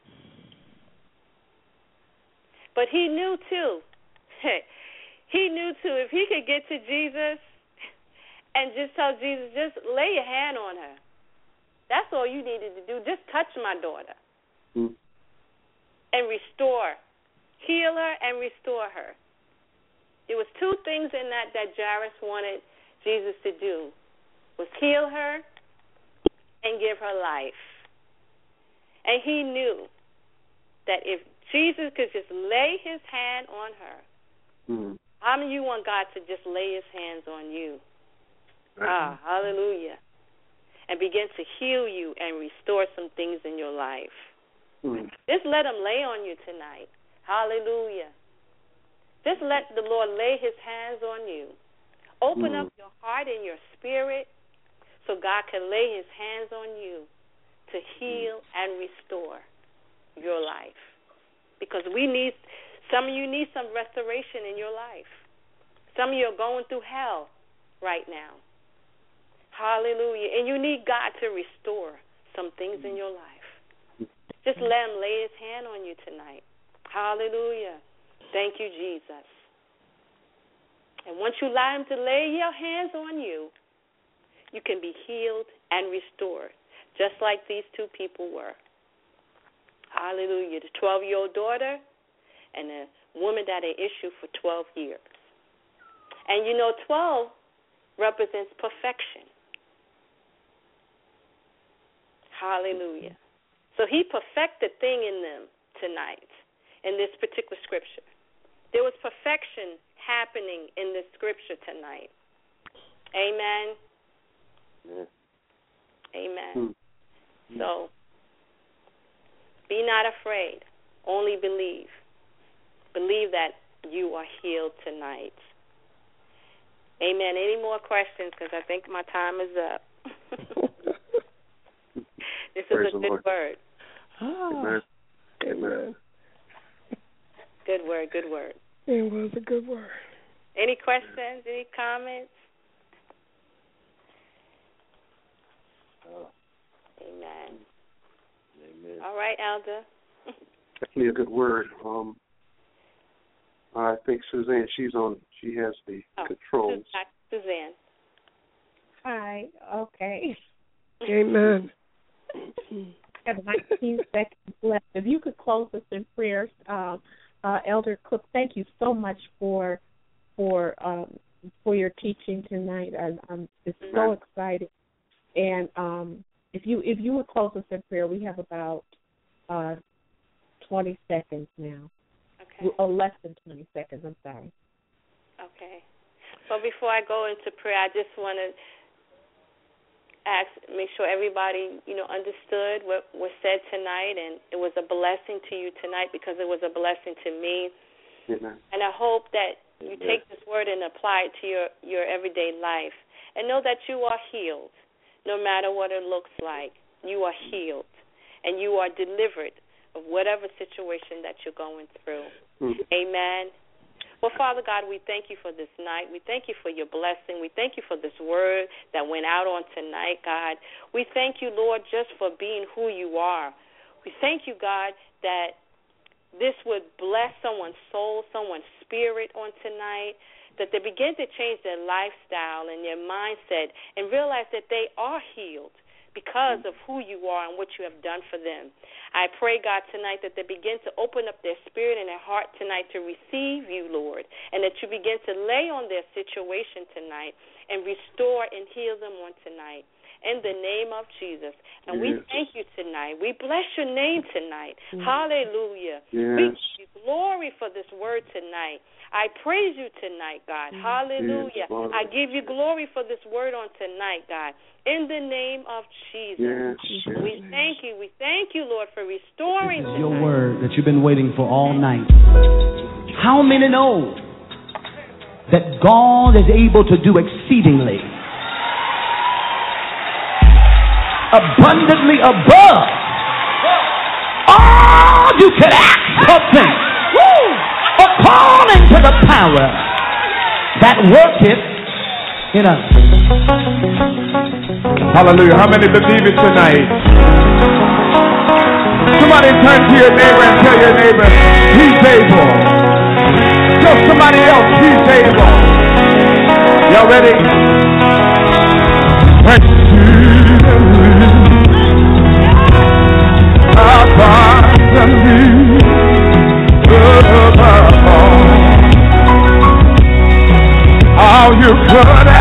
But he knew, too, he knew, too, if he could get to Jesus and just tell Jesus, just lay your hand on her. That's all you needed to do. Just touch my daughter mm. and restore. Heal her and restore her. There was two things in that that Jairus wanted Jesus to do, was heal her and give her life. And he knew that if Jesus could just lay his hand on her, mm. how many of you want God to just lay his hands on you? Right. Ah, hallelujah. And begin to heal you and restore some things in your life. Mm. Just let him lay on you tonight. Hallelujah. Just let the Lord lay his hands on you. Open mm. up your heart and your spirit so God can lay his hands on you to heal and restore your life. Because we need, some of you need some restoration in your life. Some of you are going through hell right now. Hallelujah. And you need God to restore some things in your life. Just let him lay his hand on you tonight. Hallelujah. Thank you, Jesus. And once you allow him to lay your hands on you, you can be healed and restored, just like these two people were. Hallelujah. The twelve-year-old daughter and the woman that had issue for twelve years. And you know, twelve represents perfection. Hallelujah. So he perfected thing in them tonight in this particular scripture. There was perfection happening in this scripture tonight. Amen. Yeah. Amen. Mm. So, be not afraid. Only believe. Believe that you are healed tonight. Amen. Any more questions? Because I think my time is up. This is Praise a the good Lord. word. Oh, Amen. amen. Good word, good word. It was a good word. Any questions? Any comments? Oh, Amen. amen. All right, Elder. Definitely a good word. Um, I think Suzanne, she's on. She has the Oh, controls. Suzanne. Hi. Okay. Amen. I have nineteen seconds left. If you could close us in prayers, uh, uh, Elder Cook. Thank you so much for for um, for your teaching tonight. I, I'm just so excited. And um, if you if you would close us in prayer, we have about uh, twenty seconds now. Okay. Oh, less than twenty seconds. I'm sorry. Okay. Well, before I go into prayer, I just want to ask, make sure everybody, you know, understood what was said tonight, and it was a blessing to you tonight because it was a blessing to me. Amen. And I hope that you Amen. take this word and apply it to your, your everyday life, and know that you are healed, no matter what it looks like. You are healed, and you are delivered of whatever situation that you're going through. Mm-hmm. Amen. Well, Father God, we thank you for this night. We thank you for your blessing. We thank you for this word that went out on tonight, God. We thank you, Lord, just for being who you are. We thank you, God, that this would bless someone's soul, someone's spirit on tonight, that they begin to change their lifestyle and their mindset and realize that they are healed because of who you are and what you have done for them. I pray, God, tonight that they begin to open up their spirit and their heart tonight to receive you, Lord, and that you begin to lay on their situation tonight and restore and heal them on tonight. In the name of Jesus. And yes. we thank you tonight. We bless your name tonight. Yes. Hallelujah. Yes. We give you glory for this word tonight. I praise you tonight, God. Hallelujah. Yes, I give you glory for this word on tonight, God. In the name of Jesus. Yes. We thank you. We thank you, Lord, for restoring this is your word that you've been waiting for all night. How many know that God is able to do exceedingly, abundantly above all you can ask something, according to the power that worketh in us? Hallelujah. How many believe it tonight? Somebody turn to your neighbor and tell your neighbor, he's able. Tell somebody else, he's able. Y'all ready? Abundantly above all you could